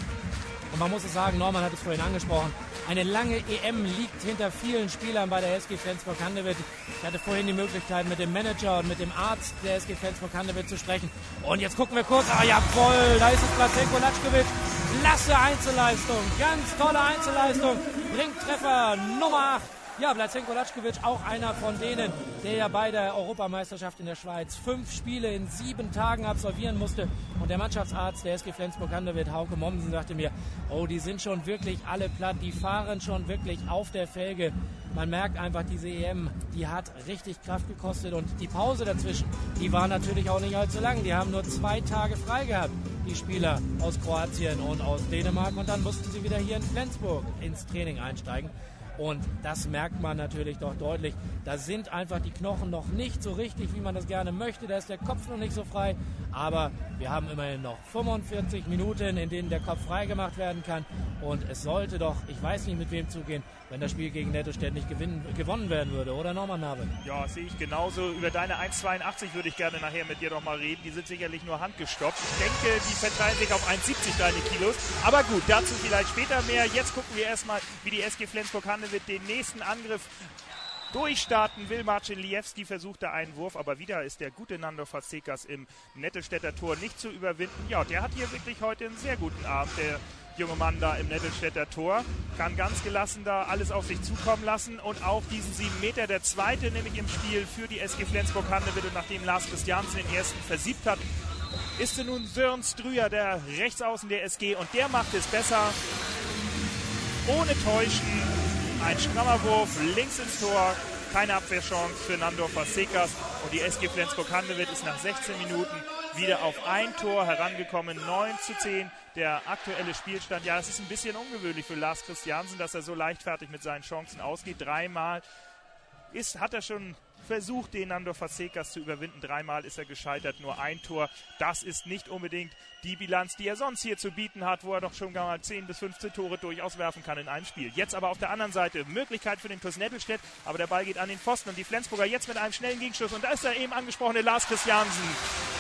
Und man muss es sagen, Norman hat es vorhin angesprochen, eine lange EM liegt hinter vielen Spielern bei der SG Flensburg-Handewitt. Ich hatte vorhin die Möglichkeit, mit dem Manager und mit dem Arzt der SG Flensburg-Handewitt zu sprechen. Und jetzt gucken wir kurz, jawohl, da ist es Placenko Latschkowitsch. Klasse Einzelleistung, ganz tolle Einzelleistung, bringt Treffer Nummer 8. Ja, Placenko Latschkowitsch, auch einer von denen, der ja bei der Europameisterschaft in der Schweiz 5 Spiele in 7 Tagen absolvieren musste. Und der Mannschaftsarzt der SG Flensburg-Handewitt, Hauke Mommsen, sagte mir, oh, die sind schon wirklich alle platt, die fahren schon wirklich auf der Felge. Man merkt einfach, diese EM, die hat richtig Kraft gekostet, und die Pause dazwischen, die war natürlich auch nicht allzu lang. Die haben nur 2 Tage frei gehabt, die Spieler aus Kroatien und aus Dänemark, und dann mussten sie wieder hier in Flensburg ins Training einsteigen. Und das merkt man natürlich doch deutlich. Da sind einfach die Knochen noch nicht so richtig, wie man das gerne möchte. Da ist der Kopf noch nicht so frei. Aber wir haben immerhin noch 45 Minuten, in denen der Kopf freigemacht werden kann. Und es sollte doch, ich weiß nicht mit wem zugehen, wenn das Spiel gegen Nettelstedt nicht gewonnen werden würde. Oder Norman Nabel? Ja, sehe ich genauso. Über deine 1,82 würde ich gerne nachher mit dir noch mal reden. Die sind sicherlich nur handgestoppt. Ich denke, die verteilen sich auf 1,70 deine Kilos. Aber gut, dazu vielleicht später mehr. Jetzt gucken wir erstmal, wie die SG Flensburg-Handewitt den nächsten Angriff durchstarten will. Marcin Liewski versuchte einen Wurf, aber wieder ist der gute Nando Fazekas im Nettelstädter Tor nicht zu überwinden. Ja, der hat hier wirklich heute einen sehr guten Abend, der junge Mann da im Nettelstädter Tor. Kann ganz gelassen da alles auf sich zukommen lassen, und auch diesen 7 Meter, der zweite nämlich im Spiel für die SG Flensburg-Handewitt, und nachdem Lars Christiansen den ersten versiebt hat, ist nun Sören Strüher, der Rechtsaußen der SG, und der macht es besser. Ohne Täuschen. Ein strammer Wurf links ins Tor, keine Abwehrchance für Nando Fazekas, und die SG Flensburg-Handewitt ist nach 16 Minuten wieder auf ein Tor herangekommen, 9:10. Der aktuelle Spielstand, ja, das ist ein bisschen ungewöhnlich für Lars Christiansen, dass er so leichtfertig mit seinen Chancen ausgeht. Dreimal hat er schon versucht, den Nandor Fazekas zu überwinden. Dreimal ist er gescheitert, nur ein Tor. Das ist nicht unbedingt die Bilanz, die er sonst hier zu bieten hat, wo er doch schon mal 10 bis 15 Tore durchaus werfen kann in einem Spiel. Jetzt aber auf der anderen Seite Möglichkeit für den TuS Nettelstedt, aber der Ball geht an den Pfosten und die Flensburger jetzt mit einem schnellen Gegenschuss. Und da ist der eben angesprochene Lars Christiansen.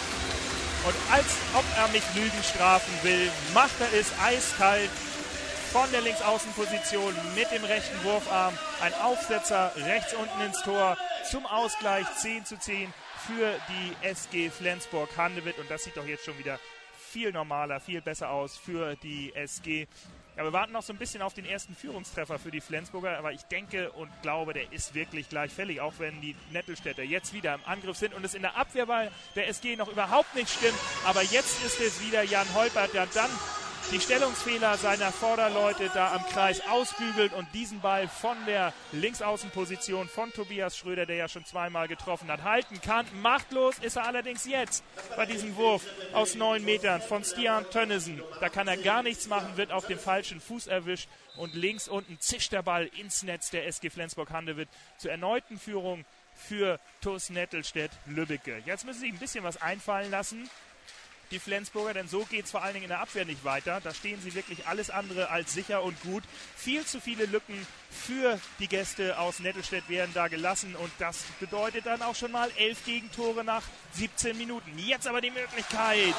Und als ob er mich Lügen strafen will, macht er es eiskalt von der Linksaußenposition mit dem rechten Wurfarm. Ein Aufsetzer rechts unten ins Tor zum Ausgleich 10:10 für die SG Flensburg-Handewitt. Und das sieht doch jetzt schon wieder viel normaler, viel besser aus für die SG. Ja, wir warten noch so ein bisschen auf den ersten Führungstreffer für die Flensburger, aber ich denke und glaube, der ist wirklich gleich fällig, auch wenn die Nettelstädter jetzt wieder im Angriff sind und es in der Abwehr bei der SG noch überhaupt nicht stimmt. Aber jetzt ist es wieder Jan Holpert, der dann die Stellungsfehler seiner Vorderleute da am Kreis ausbügelt und diesen Ball von der Linksaußenposition von Tobias Schröder, der ja schon zweimal getroffen hat, halten kann. Machtlos ist er allerdings jetzt bei diesem Wurf aus 9 Metern von Stian Tönnissen. Da kann er gar nichts machen, wird auf dem falschen Fuß erwischt und links unten zischt der Ball ins Netz der SG Flensburg-Handewitt zur erneuten Führung für TuS Nettelstedt-Lübbecke. Jetzt müssen sie sich ein bisschen was einfallen lassen, die Flensburger, denn so geht es vor allen Dingen in der Abwehr nicht weiter. Da stehen sie wirklich alles andere als sicher und gut. Viel zu viele Lücken für die Gäste aus Nettelstedt werden da gelassen und das bedeutet dann auch schon mal 11 Gegentore nach 17 Minuten. Jetzt aber die Möglichkeit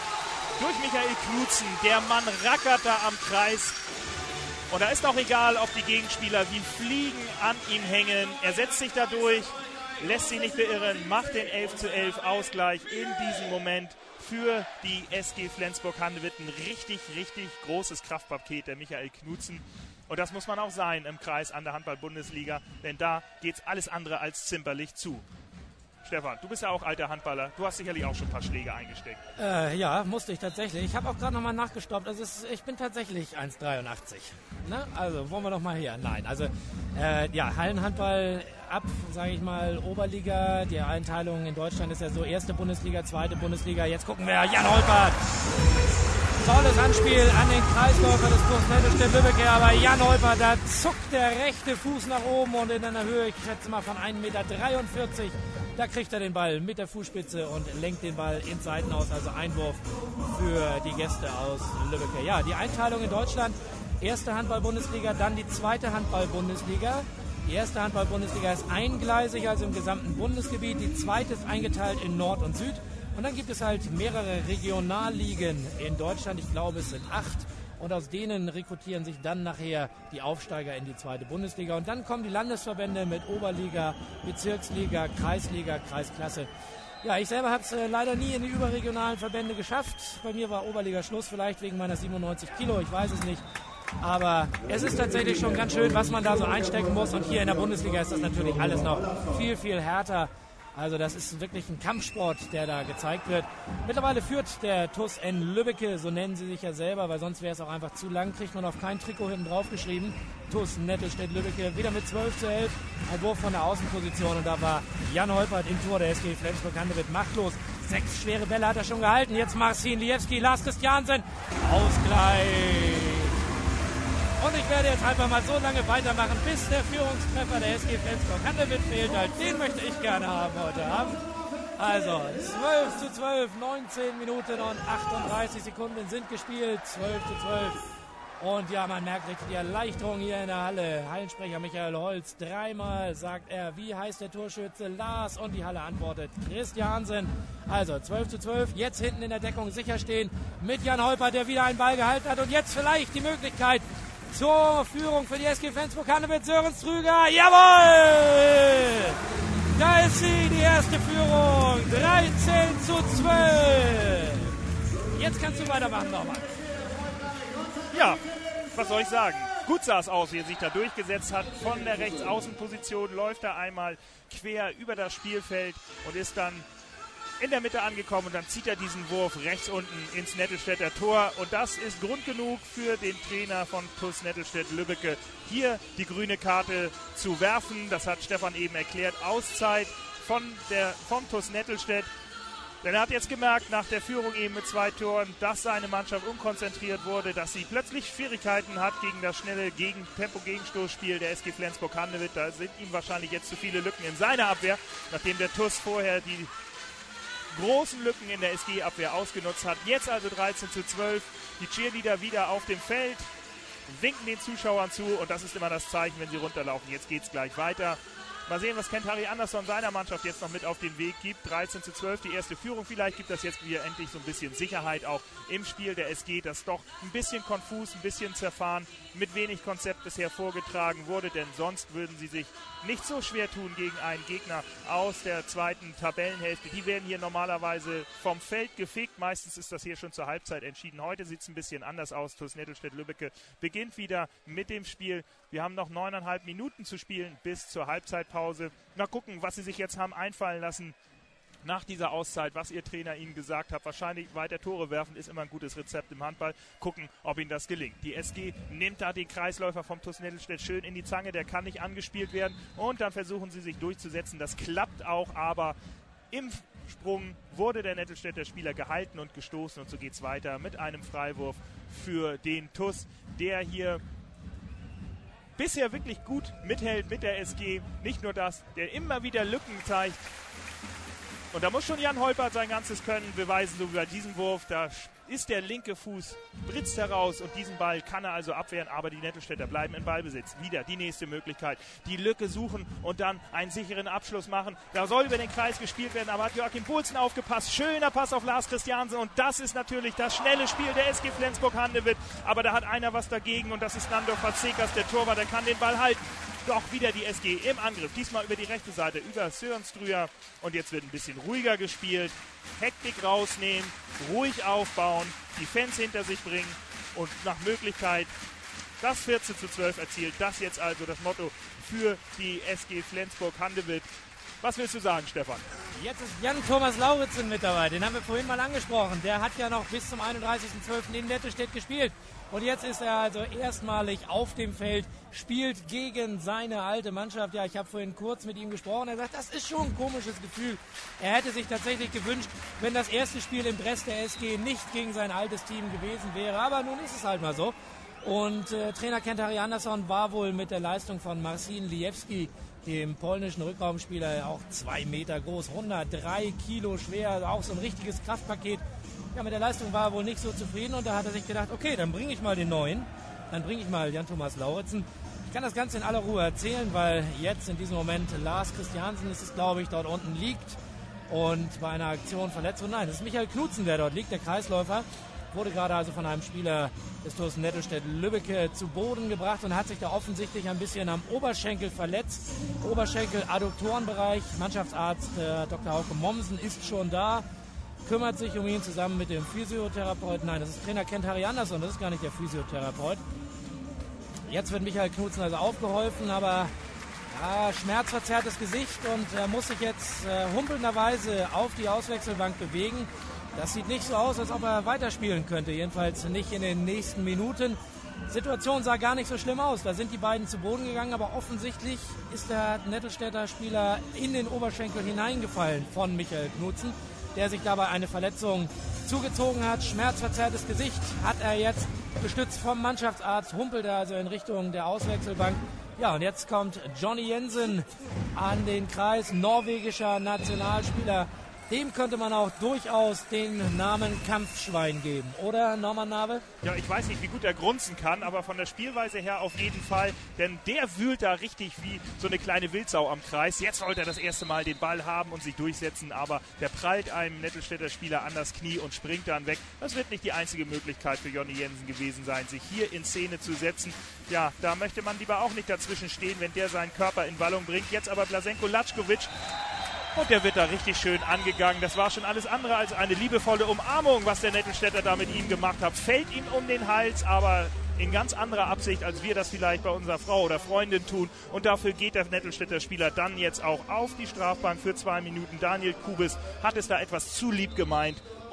durch Michael Knutzen. Der Mann rackert da am Kreis und da ist auch egal, ob die Gegenspieler wie Fliegen an ihm hängen. Er setzt sich da durch, lässt sich nicht beirren, macht den 11:11 Ausgleich in diesem Moment für die SG Flensburg-Handewitt. Ein richtig, richtig großes Kraftpaket, der Michael Knutzen. Und das muss man auch sein im Kreis an der Handball-Bundesliga, denn da geht's alles andere als zimperlich zu. Stefan, du bist ja auch alter Handballer. Du hast sicherlich auch schon ein paar Schläge eingesteckt. Ja, musste ich tatsächlich. Ich habe auch gerade nochmal nachgestoppt. Also ich bin tatsächlich 1,83. Ne? Also, wollen wir doch mal her. Nein, also Hallenhandball ab, sage ich mal, Oberliga. Die Einteilung in Deutschland ist ja so erste Bundesliga, zweite Bundesliga. Jetzt gucken wir, Jan Holpert. Tolles Anspiel an den Kreisläufer des TuS Nettelstedt-Lübbecke, aber Jan Holpert, da zuckt der rechte Fuß nach oben und in einer Höhe, ich schätze mal von 1,43 Meter, da kriegt er den Ball mit der Fußspitze und lenkt den Ball ins Seitenaus, also Einwurf für die Gäste aus Lübbecke. Ja, die Einteilung in Deutschland, erste Handball-Bundesliga, dann die zweite Handball-Bundesliga. Die erste Handball-Bundesliga ist eingleisig, also im gesamten Bundesgebiet. Die zweite ist eingeteilt in Nord und Süd. Und dann gibt es halt mehrere Regionalligen in Deutschland. Ich glaube, es sind 8. Und aus denen rekrutieren sich dann nachher die Aufsteiger in die zweite Bundesliga. Und dann kommen die Landesverbände mit Oberliga, Bezirksliga, Kreisliga, Kreisklasse. Ja, ich selber habe es leider nie in die überregionalen Verbände geschafft. Bei mir war Oberliga Schluss, vielleicht wegen meiner 97 Kilo, ich weiß es nicht. Aber es ist tatsächlich schon ganz schön, was man da so einstecken muss. Und hier in der Bundesliga ist das natürlich alles noch viel, viel härter. Also das ist wirklich ein Kampfsport, der da gezeigt wird. Mittlerweile führt der TuS N Lübbecke, so nennen sie sich ja selber, weil sonst wäre es auch einfach zu lang, kriegt man auf kein Trikot hinten drauf geschrieben. TuS Nettelstedt-Lübbecke wieder mit 12:11, ein Wurf von der Außenposition und da war Jan Holpert im Tor der SG Flensburg-Handewitt machtlos. 6 schwere Bälle hat er schon gehalten, jetzt Marcin Liewski, Lars Christiansen, Ausgleich. Und ich werde jetzt einfach mal so lange weitermachen, bis der Führungstreffer der SG Flensburg-Handewitt fehlt. Halt, den möchte ich gerne haben heute Abend. Also 12:12, 19 Minuten und 38 Sekunden sind gespielt. 12:12. Und ja, man merkt richtig die Erleichterung hier in der Halle. Hallensprecher Michael Holz, dreimal sagt er, wie heißt der Torschütze? Lars. Und die Halle antwortet Christiansen. Also 12:12, jetzt hinten in der Deckung sicher stehen mit Jan Holpert, der wieder einen Ball gehalten hat. Und jetzt vielleicht die Möglichkeit zur Führung für die SG Flensburg-Handewitt. Sören Strüger, jawohl! Da ist sie, die erste Führung. 13:12. Jetzt kannst du weitermachen, Norman. Ja, was soll ich sagen? Gut sah es aus, wie er sich da durchgesetzt hat. Von der Rechtsaußenposition läuft er einmal quer über das Spielfeld und ist dann in der Mitte angekommen und dann zieht er diesen Wurf rechts unten ins Nettelstädter Tor und das ist Grund genug für den Trainer von TuS Nettelstedt-Lübbecke, hier die grüne Karte zu werfen. Das hat Stefan eben erklärt. Auszeit vom TuS Nettelstedt. Denn er hat jetzt gemerkt, nach der Führung eben mit 2 Toren, dass seine Mannschaft unkonzentriert wurde, dass sie plötzlich Schwierigkeiten hat gegen das schnelle Tempo-Gegenstoßspiel der SG Flensburg-Handewitt. Da sind ihm wahrscheinlich jetzt zu viele Lücken in seiner Abwehr, nachdem der TuS vorher die großen Lücken in der SG-Abwehr ausgenutzt hat. Jetzt also 13:12. Die Cheerleader wieder auf dem Feld, winken den Zuschauern zu und das ist immer das Zeichen, wenn sie runterlaufen. Jetzt geht es gleich weiter. Mal sehen, was Kent-Harry Andersson seiner Mannschaft jetzt noch mit auf den Weg gibt. 13:12, die erste Führung. Vielleicht gibt das jetzt wieder endlich so ein bisschen Sicherheit auch im Spiel der SG, das doch ein bisschen konfus, ein bisschen zerfahren, mit wenig Konzept bisher vorgetragen wurde. Denn sonst würden sie sich nicht so schwer tun gegen einen Gegner aus der zweiten Tabellenhälfte. Die werden hier normalerweise vom Feld gefegt. Meistens ist das hier schon zur Halbzeit entschieden. Heute sieht es ein bisschen anders aus. TuS Nettelstedt-Lübbecke beginnt wieder mit dem Spiel. Wir haben noch 9,5 Minuten zu spielen bis zur Halbzeitpause. Mal gucken, was sie sich jetzt haben einfallen lassen nach dieser Auszeit, was ihr Trainer ihnen gesagt hat. Wahrscheinlich weiter Tore werfen ist immer ein gutes Rezept im Handball. Gucken, ob ihnen das gelingt. Die SG nimmt da den Kreisläufer vom TuS Nettelstedt schön in die Zange. Der kann nicht angespielt werden. Und dann versuchen sie sich durchzusetzen. Das klappt auch, aber im Sprung wurde der Nettelstädter Spieler gehalten und gestoßen. Und so geht es weiter mit einem Freiwurf für den TuS, der hier bisher wirklich gut mithält mit der SG. Nicht nur das, der immer wieder Lücken zeigt. Und da muss schon Jan Holpert sein ganzes Können beweisen, so wie bei diesem Wurf. Da ist der linke Fuß, blitzt heraus und diesen Ball kann er also abwehren. Aber die Nettelstädter bleiben in Ballbesitz. Wieder die nächste Möglichkeit. Die Lücke suchen und dann einen sicheren Abschluss machen. Da soll über den Kreis gespielt werden, aber hat Joachim Bohlsen aufgepasst. Schöner Pass auf Lars Christiansen und das ist natürlich das schnelle Spiel der SG Flensburg-Handewitt. Aber da hat einer was dagegen und das ist Nando Fazekas, der Torwart, der kann den Ball halten. Doch wieder die SG im Angriff, diesmal über die rechte Seite, über Sörenstrüher. Und jetzt wird ein bisschen ruhiger gespielt. Hektik rausnehmen, ruhig aufbauen, die Fans hinter sich bringen und nach Möglichkeit das 14:12 erzielt. Das jetzt also das Motto für die SG Flensburg-Handewitt. Was willst du sagen, Stefan? Jetzt ist Jan-Thomas Lauritzen mit dabei. Den haben wir vorhin mal angesprochen. Der hat ja noch bis zum 31.12. in Nettelstedt gespielt. Und jetzt ist er also erstmalig auf dem Feld, spielt gegen seine alte Mannschaft. Ja, ich habe vorhin kurz mit ihm gesprochen. Er sagt, das ist schon ein komisches Gefühl. Er hätte sich tatsächlich gewünscht, wenn das erste Spiel im Dress der SG nicht gegen sein altes Team gewesen wäre. Aber nun ist es halt mal so. Und Trainer Kent-Harry Andersson war wohl mit der Leistung von Marcin Lijewski, dem polnischen Rückraumspieler, auch 2 Meter groß, 103 Kilo schwer, also auch so ein richtiges Kraftpaket. Ja, mit der Leistung war er wohl nicht so zufrieden und da hat er sich gedacht, okay, dann bringe ich mal den Neuen, dann bringe ich mal Jan-Thomas Lauritzen. Ich kann das Ganze in aller Ruhe erzählen, weil jetzt in diesem Moment Lars Christiansen ist es, glaube ich, dort unten liegt und bei einer Aktion verletzt wurde. Nein, das ist Michael Knutzen, der dort liegt, der Kreisläufer. Wurde gerade also von einem Spieler des TuS Nettelstedt-Lübbecke zu Boden gebracht und hat sich da offensichtlich ein bisschen am Oberschenkel verletzt. Oberschenkel-Adduktorenbereich. Mannschaftsarzt Dr. Hauke Mommsen ist schon da, kümmert sich um ihn zusammen mit dem Physiotherapeuten. Nein, das ist Trainer Kent-Harry Andersson, das ist gar nicht der Physiotherapeut. Jetzt wird Michael Knutzen also aufgeholfen, aber ja, schmerzverzerrtes Gesicht und er muss sich jetzt humpelnderweise auf die Auswechselbank bewegen. Das sieht nicht so aus, als ob er weiterspielen könnte, jedenfalls nicht in den nächsten Minuten. Die Situation sah gar nicht so schlimm aus, da sind die beiden zu Boden gegangen, aber offensichtlich ist der Nettelstädter Spieler in den Oberschenkel hineingefallen von Michael Knutzen, der sich dabei eine Verletzung zugezogen hat. Schmerzverzerrtes Gesicht hat er jetzt, gestützt vom Mannschaftsarzt, humpelt er also in Richtung der Auswechselbank. Ja, und jetzt kommt Johnny Jensen an den Kreis, norwegischer Nationalspieler. Dem könnte man auch durchaus den Namen Kampfschwein geben, oder Norman Nave? Ja, ich weiß nicht, wie gut er grunzen kann, aber von der Spielweise her auf jeden Fall, denn der wühlt da richtig wie so eine kleine Wildsau am Kreis. Jetzt wollte er das erste Mal den Ball haben und sich durchsetzen, aber der prallt einem Nettelstädter Spieler an das Knie und springt dann weg. Das wird nicht die einzige Möglichkeit für Johnny Jensen gewesen sein, sich hier in Szene zu setzen. Ja, da möchte man lieber auch nicht dazwischen stehen, wenn der seinen Körper in Wallung bringt. Jetzt aber Blasenko Latschkovic. Und der wird da richtig schön angegangen. Das war schon alles andere als eine liebevolle Umarmung, was der Nettelstädter da mit ihm gemacht hat. Fällt ihm um den Hals, aber in ganz anderer Absicht, als wir das vielleicht bei unserer Frau oder Freundin tun. Und dafür geht der Nettelstädter Spieler dann jetzt auch auf die Strafbank für 2 Minuten. Daniel Kubis hat es da etwas zu lieb gemeint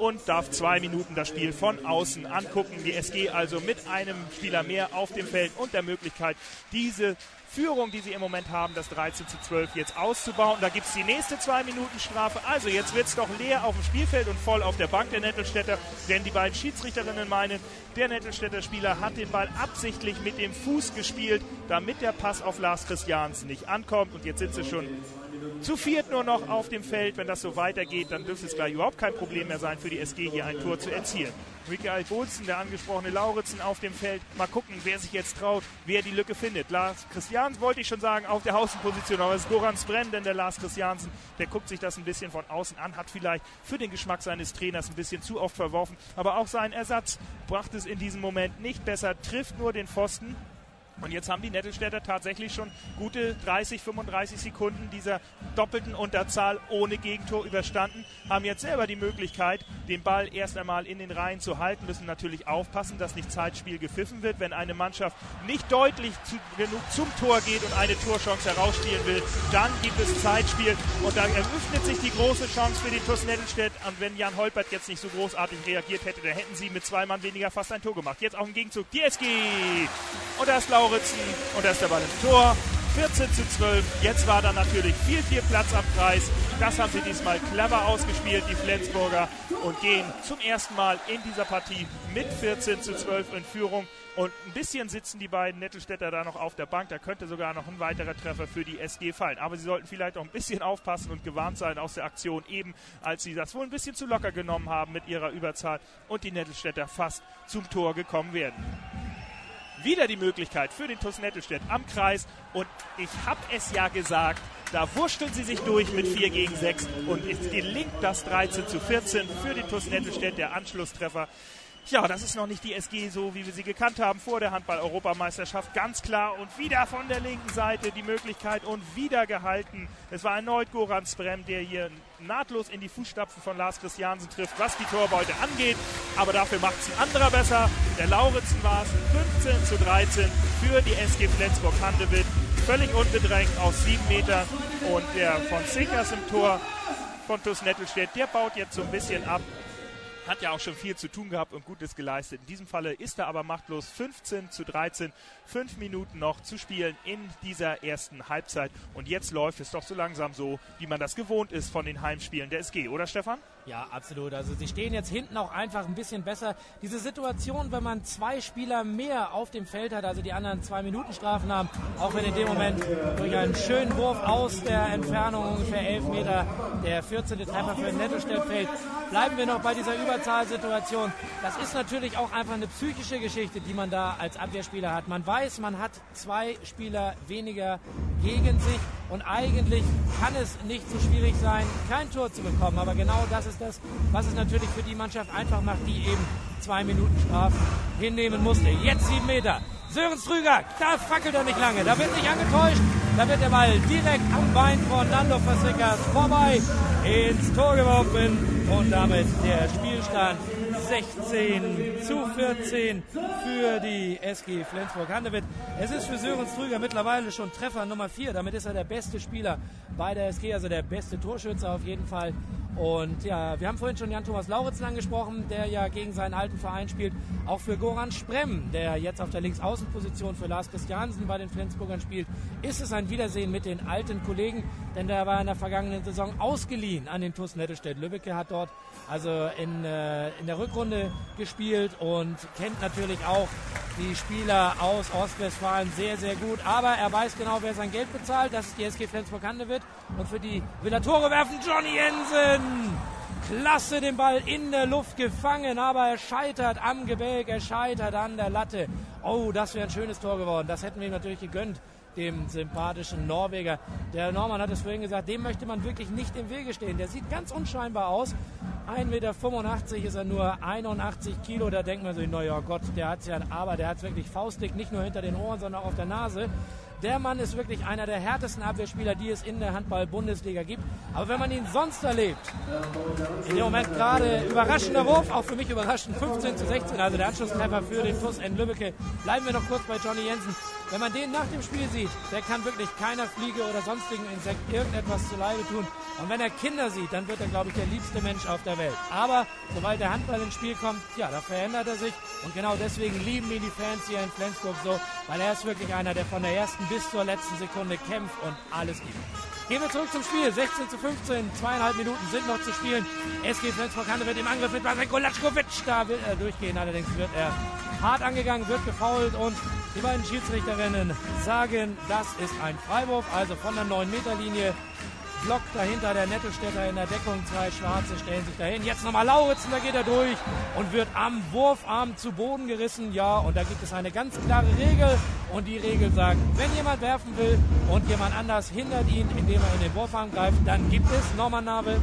und darf 2 Minuten das Spiel von außen angucken. Die SG also mit einem Spieler mehr auf dem Feld und der Möglichkeit, diese Führung, die sie im Moment haben, das 13:12 jetzt auszubauen. Da gibt es die nächste 2-Minuten-Strafe. Also jetzt wird es doch leer auf dem Spielfeld und voll auf der Bank der Nettelstädter, denn die beiden Schiedsrichterinnen meinen, der Nettelstädter Spieler hat den Ball absichtlich mit dem Fuß gespielt, damit der Pass auf Lars Christiansen nicht ankommt. Und jetzt sind sie schon zu viert nur noch auf dem Feld. Wenn das so weitergeht, dann dürfte es gleich überhaupt kein Problem mehr sein für die SG, hier ein Tor zu erzielen. Michael Bozen, der angesprochene Lauritzen auf dem Feld. Mal gucken, wer sich jetzt traut, wer die Lücke findet. Lars Christiansen wollte ich schon sagen, auf der Außenposition, aber es ist Goran Sprem, denn der Lars Christiansen, der guckt sich das ein bisschen von außen an, hat vielleicht für den Geschmack seines Trainers ein bisschen zu oft verworfen, aber auch sein Ersatz brachte es in diesem Moment nicht besser, trifft nur den Pfosten. Und jetzt haben die Nettelstädter tatsächlich schon gute 30, 35 Sekunden dieser doppelten Unterzahl ohne Gegentor überstanden, haben jetzt selber die Möglichkeit, den Ball erst einmal in den Reihen zu halten, müssen natürlich aufpassen, dass nicht Zeitspiel gepfiffen wird. Wenn eine Mannschaft nicht deutlich genug zum Tor geht und eine Torchance herausspielen will, dann gibt es Zeitspiel und da eröffnet sich die große Chance für den TuS Nettelstedt. Und wenn Jan Holpert jetzt nicht so großartig reagiert hätte, dann hätten sie mit 2 Mann weniger fast ein Tor gemacht. Jetzt auch im Gegenzug die SG und da ist Lauritzen und da ist der Ball im Tor. 14:12. Jetzt war dann natürlich viel Platz am Kreis. Das haben sie diesmal clever ausgespielt, die Flensburger, und gehen zum ersten Mal in dieser Partie mit 14:12 in Führung. Und ein bisschen sitzen die beiden Nettelstädter da noch auf der Bank. Da könnte sogar noch ein weiterer Treffer für die SG fallen. Aber sie sollten vielleicht auch ein bisschen aufpassen und gewarnt sein aus der Aktion eben, als sie das wohl ein bisschen zu locker genommen haben mit ihrer Überzahl und die Nettelstädter fast zum Tor gekommen werden. Wieder die Möglichkeit für den TuS Nettelstedt am Kreis. Und ich habe es ja gesagt, da wurschteln sie sich durch mit 4:6 und es gelingt das 13:14 für den TuS Nettelstedt, der Anschlusstreffer. Ja, das ist noch nicht die SG, so wie wir sie gekannt haben vor der Handball-Europameisterschaft. Ganz klar und wieder von der linken Seite die Möglichkeit und wieder gehalten. Es war erneut Goran Sprem, der hier nahtlos in die Fußstapfen von Lars Christiansen trifft, was die Torbeute angeht. Aber dafür macht es ein anderer besser. Der Lauritzen war es 15:13 für die SG Flensburg-Handewitt. Völlig unbedrängt aus 7 Metern. Und der von Sinkers im Tor von TuS Nettelstedt, der baut jetzt so ein bisschen ab. Hat ja auch schon viel zu tun gehabt und Gutes geleistet. In diesem Falle ist er aber machtlos. 15:13, 5 Minuten noch zu spielen in dieser ersten Halbzeit. Und jetzt läuft es doch so langsam so, wie man das gewohnt ist von den Heimspielen der SG, oder Stefan? Ja, absolut. Also sie stehen jetzt hinten auch einfach ein bisschen besser. Diese Situation, wenn man 2 Spieler mehr auf dem Feld hat, also die anderen 2-Minuten-Strafen haben, auch wenn in dem Moment durch einen schönen Wurf aus der Entfernung ungefähr 11 Meter der 14. Treffer für den Nettelstedt fällt, bleiben wir noch bei dieser Überzahlsituation. Das ist natürlich auch einfach eine psychische Geschichte, die man da als Abwehrspieler hat. Man weiß, man hat 2 Spieler weniger gegen sich und eigentlich kann es nicht so schwierig sein, kein Tor zu bekommen. Aber genau das ist das, was es natürlich für die Mannschaft einfach macht, die eben 2 Minuten Strafen hinnehmen musste. Jetzt 7 Meter. Sören Strüger, da fackelt er nicht lange, da wird nicht angetäuscht. Da wird der Ball direkt am Bein von Nando Versickers vorbei ins Tor geworfen und damit der Spielstand 16:14 für die SG Flensburg-Handewitt. Es ist für Sören Strüger mittlerweile schon Treffer Nummer 4. Damit ist er der beste Spieler bei der SG, also der beste Torschütze auf jeden Fall. Und ja, wir haben vorhin schon Jan-Thomas Lauritzen angesprochen, der ja gegen seinen alten Verein spielt. Auch für Goran Sprem, der jetzt auf der Linksaußenposition für Lars Christiansen bei den Flensburgern spielt, ist es ein Wiedersehen mit den alten Kollegen, denn der war in der vergangenen Saison ausgeliehen an den TuS Nettelstedt. Lübbecke hat dort also in der Rückrunde gespielt und kennt natürlich auch die Spieler aus Ostwestfalen sehr, sehr gut. Aber er weiß genau, wer sein Geld bezahlt. Das ist die SG Flensburg-Handewitt. Und für die will er Tore werfen. Johnny Jensen! Klasse, den Ball in der Luft gefangen, aber er scheitert am Gebälk, er scheitert an der Latte. Oh, das wäre ein schönes Tor geworden. Das hätten wir ihm natürlich gegönnt, dem sympathischen Norweger. Der Norman hat es vorhin gesagt, dem möchte man wirklich nicht im Wege stehen. Der sieht ganz unscheinbar aus. 1,85 Meter ist er nur, 81 Kilo. Da denkt man so, naja Gott, der hat es ja, aber der hat es wirklich faustdick, nicht nur hinter den Ohren, sondern auch auf der Nase. Der Mann ist wirklich einer der härtesten Abwehrspieler, die es in der Handball-Bundesliga gibt. Aber wenn man ihn sonst erlebt, in dem Moment gerade überraschender Wurf, auch für mich überraschend, 15:16, also der Anschlusstreffer für den TuS in Lübbecke. Bleiben wir noch kurz bei Johnny Jensen. wenn man den nach dem Spiel sieht, der kann wirklich keiner Fliege oder sonstigen Insekt irgendetwas zuleide tun. Und wenn er Kinder sieht, dann wird er, glaube ich, der liebste Mensch auf der Welt. Aber sobald der Handball ins Spiel kommt, ja, da verändert er sich. Und genau deswegen lieben ihn die Fans hier in Flensburg so, weil er ist wirklich einer, der von der ersten bis zur letzten Sekunde kämpft und alles gibt. Gehen wir zurück zum Spiel. 16:15, 2,5 Minuten sind noch zu spielen. SG Flensburg-Handewitt im Angriff mit Blaženko Lačkovic. Da will er durchgehen, allerdings wird er hart angegangen, wird gefoult und die beiden Schiedsrichterinnen sagen, das ist ein Freiwurf, also von der 9-Meter-Linie. Block dahinter, der Nettelstädter in der Deckung, 2 Schwarze stellen sich dahin. Jetzt nochmal Lauritzen, da geht er durch und wird am Wurfarm zu Boden gerissen. Ja, und da gibt es eine ganz klare Regel und die Regel sagt, wenn jemand werfen will und jemand anders hindert ihn, indem er in den Wurfarm greift, dann gibt es, Norman Nabel,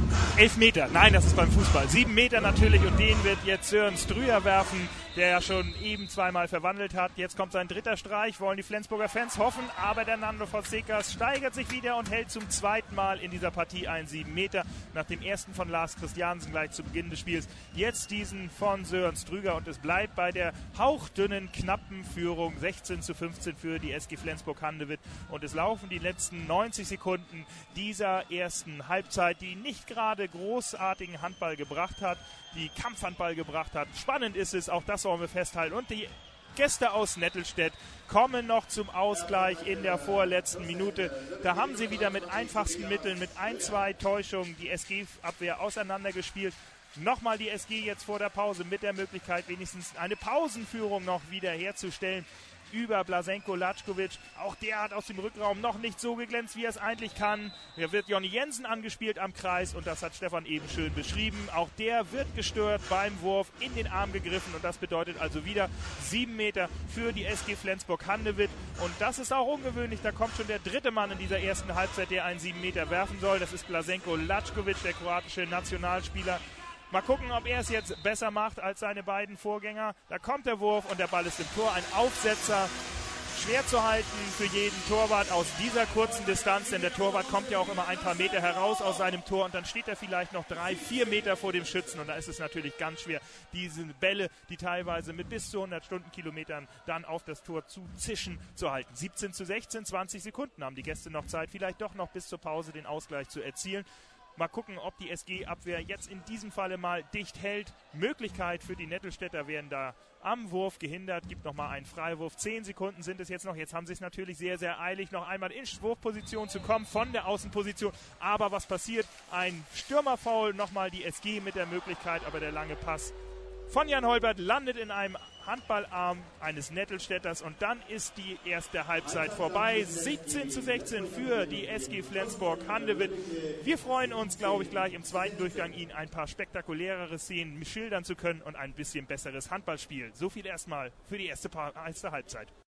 11 Meter, nein, das ist beim Fußball. 7 Meter natürlich und den wird jetzt Sören Strüher werfen, der ja schon eben zweimal verwandelt hat. Jetzt kommt sein dritter Streich, wollen die Flensburger Fans hoffen, aber der Nando Fonsekas steigert sich wieder und hält zum zweiten Mal in dieser Partie einen 7 Meter. Nach dem ersten von Lars Christiansen gleich zu Beginn des Spiels. Jetzt diesen von Sören Strüger und es bleibt bei der hauchdünnen, knappen Führung 16:15 für die SG Flensburg-Handewitt. Und es laufen die letzten 90 Sekunden dieser ersten Halbzeit, die nicht gerade großartigen Handball gebracht hat, die Kampfhandball gebracht hat. Spannend ist es, auch das wollen wir festhalten. Und die Gäste aus Nettelstedt kommen noch zum Ausgleich in der vorletzten Minute. Da haben sie wieder mit einfachsten Mitteln, mit 1-2 Täuschungen die SG-Abwehr auseinandergespielt. Nochmal die SG jetzt vor der Pause mit der Möglichkeit, wenigstens eine Pausenführung noch wieder herzustellen über Blaženko Lačkovic. Auch der hat aus dem Rückraum noch nicht so geglänzt, wie er es eigentlich kann. Hier wird Jonny Jensen angespielt am Kreis und das hat Stefan eben schön beschrieben. Auch der wird gestört beim Wurf, in den Arm gegriffen und das bedeutet also wieder 7 Meter für die SG Flensburg-Handewitt. Und das ist auch ungewöhnlich, da kommt schon der dritte Mann in dieser ersten Halbzeit, der einen 7 Meter werfen soll. Das ist Blaženko Lačkovic, der kroatische Nationalspieler. Mal gucken, ob er es jetzt besser macht als seine beiden Vorgänger. Da kommt der Wurf und der Ball ist im Tor. Ein Aufsetzer, schwer zu halten für jeden Torwart aus dieser kurzen Distanz, denn der Torwart kommt ja auch immer ein paar Meter heraus aus seinem Tor und dann steht er vielleicht noch 3-4 Meter vor dem Schützen und da ist es natürlich ganz schwer, diese Bälle, die teilweise mit bis zu 100 Stundenkilometern dann auf das Tor zu zischen, zu halten. 17:16, 20 Sekunden haben die Gäste noch Zeit, vielleicht doch noch bis zur Pause den Ausgleich zu erzielen. Mal gucken, ob die SG-Abwehr jetzt in diesem Falle mal dicht hält. Möglichkeit für die Nettelstädter werden da am Wurf gehindert. Gibt nochmal einen Freiwurf. 10 Sekunden sind es jetzt noch. Jetzt haben sie es natürlich sehr, sehr eilig, noch einmal in Wurfposition zu kommen von der Außenposition. Aber was passiert? Ein Stürmerfoul. Nochmal die SG mit der Möglichkeit, aber der lange Pass von Jan Holbert landet in einem Handballarm eines Nettelstädters und dann ist die erste Halbzeit vorbei. 17:16 für die SG Flensburg-Handewitt. Wir freuen uns, glaube ich, gleich im zweiten Durchgang Ihnen ein paar spektakulärere Szenen schildern zu können und ein bisschen besseres Handballspiel. So viel erstmal für die erste Halbzeit.